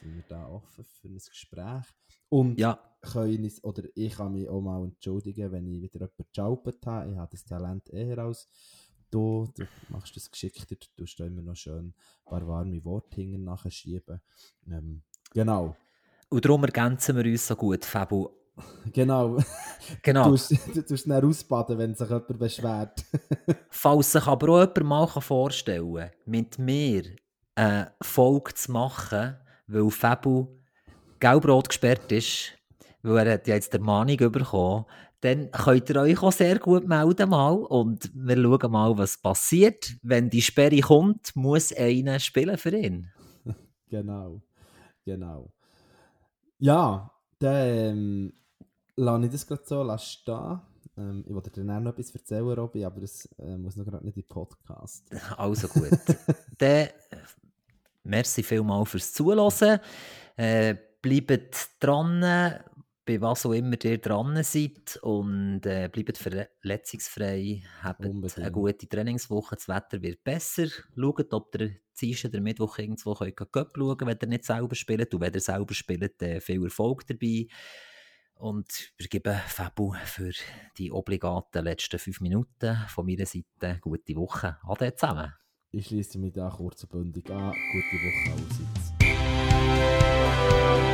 sind wir da offen für ein Gespräch. Und Ja. können uns, oder ich kann mich auch mal entschuldigen, wenn ich wieder jemanden geschaupert habe. Ich habe das Talent eher als du. Du machst das geschickter, du tust da immer noch schön ein paar warme Worte hinten nachschieben. Ähm, genau. Und darum ergänzen wir uns so gut, Fabu. Genau. Genau. Du tust, du tust dann ausbaden, wenn sich jemand beschwert. Falls sich aber auch jemand mal vorstellen kann, mit mir eine Folge zu machen, weil Fabu gelb-rot gesperrt ist, weil er hat ja jetzt die Ermahnung bekommen, dann könnt ihr euch auch sehr gut melden mal und wir schauen mal, was passiert. Wenn die Sperre kommt, muss einer spielen für ihn. Genau. Genau. Ja, dann ähm, lasse ich das gerade so lasse stehen. Ähm, ich wollte dir dann auch noch etwas erzählen, Robby, aber das äh, muss noch gerade nicht in den Podcast. Also gut. Dann merci vielmals fürs Zuhören. Äh, bleibt dran, bei was auch immer ihr dran seid und äh, bleibt verletzungsfrei. Habt Unbedingt. eine gute Trainingswoche, das Wetter wird besser. Schaut, ob ihr Dienstag oder Mittwoch irgendwo könnt Cup schauen könnt, wenn ihr nicht selber spielt. Und wenn ihr selber spielt, äh, viel Erfolg dabei. Und wir geben Fabu für die obligaten letzten fünf Minuten von meiner Seite gute Woche. Ade zusammen. Ich schließe mich da kurz und bündig an. Gute Woche allerseits.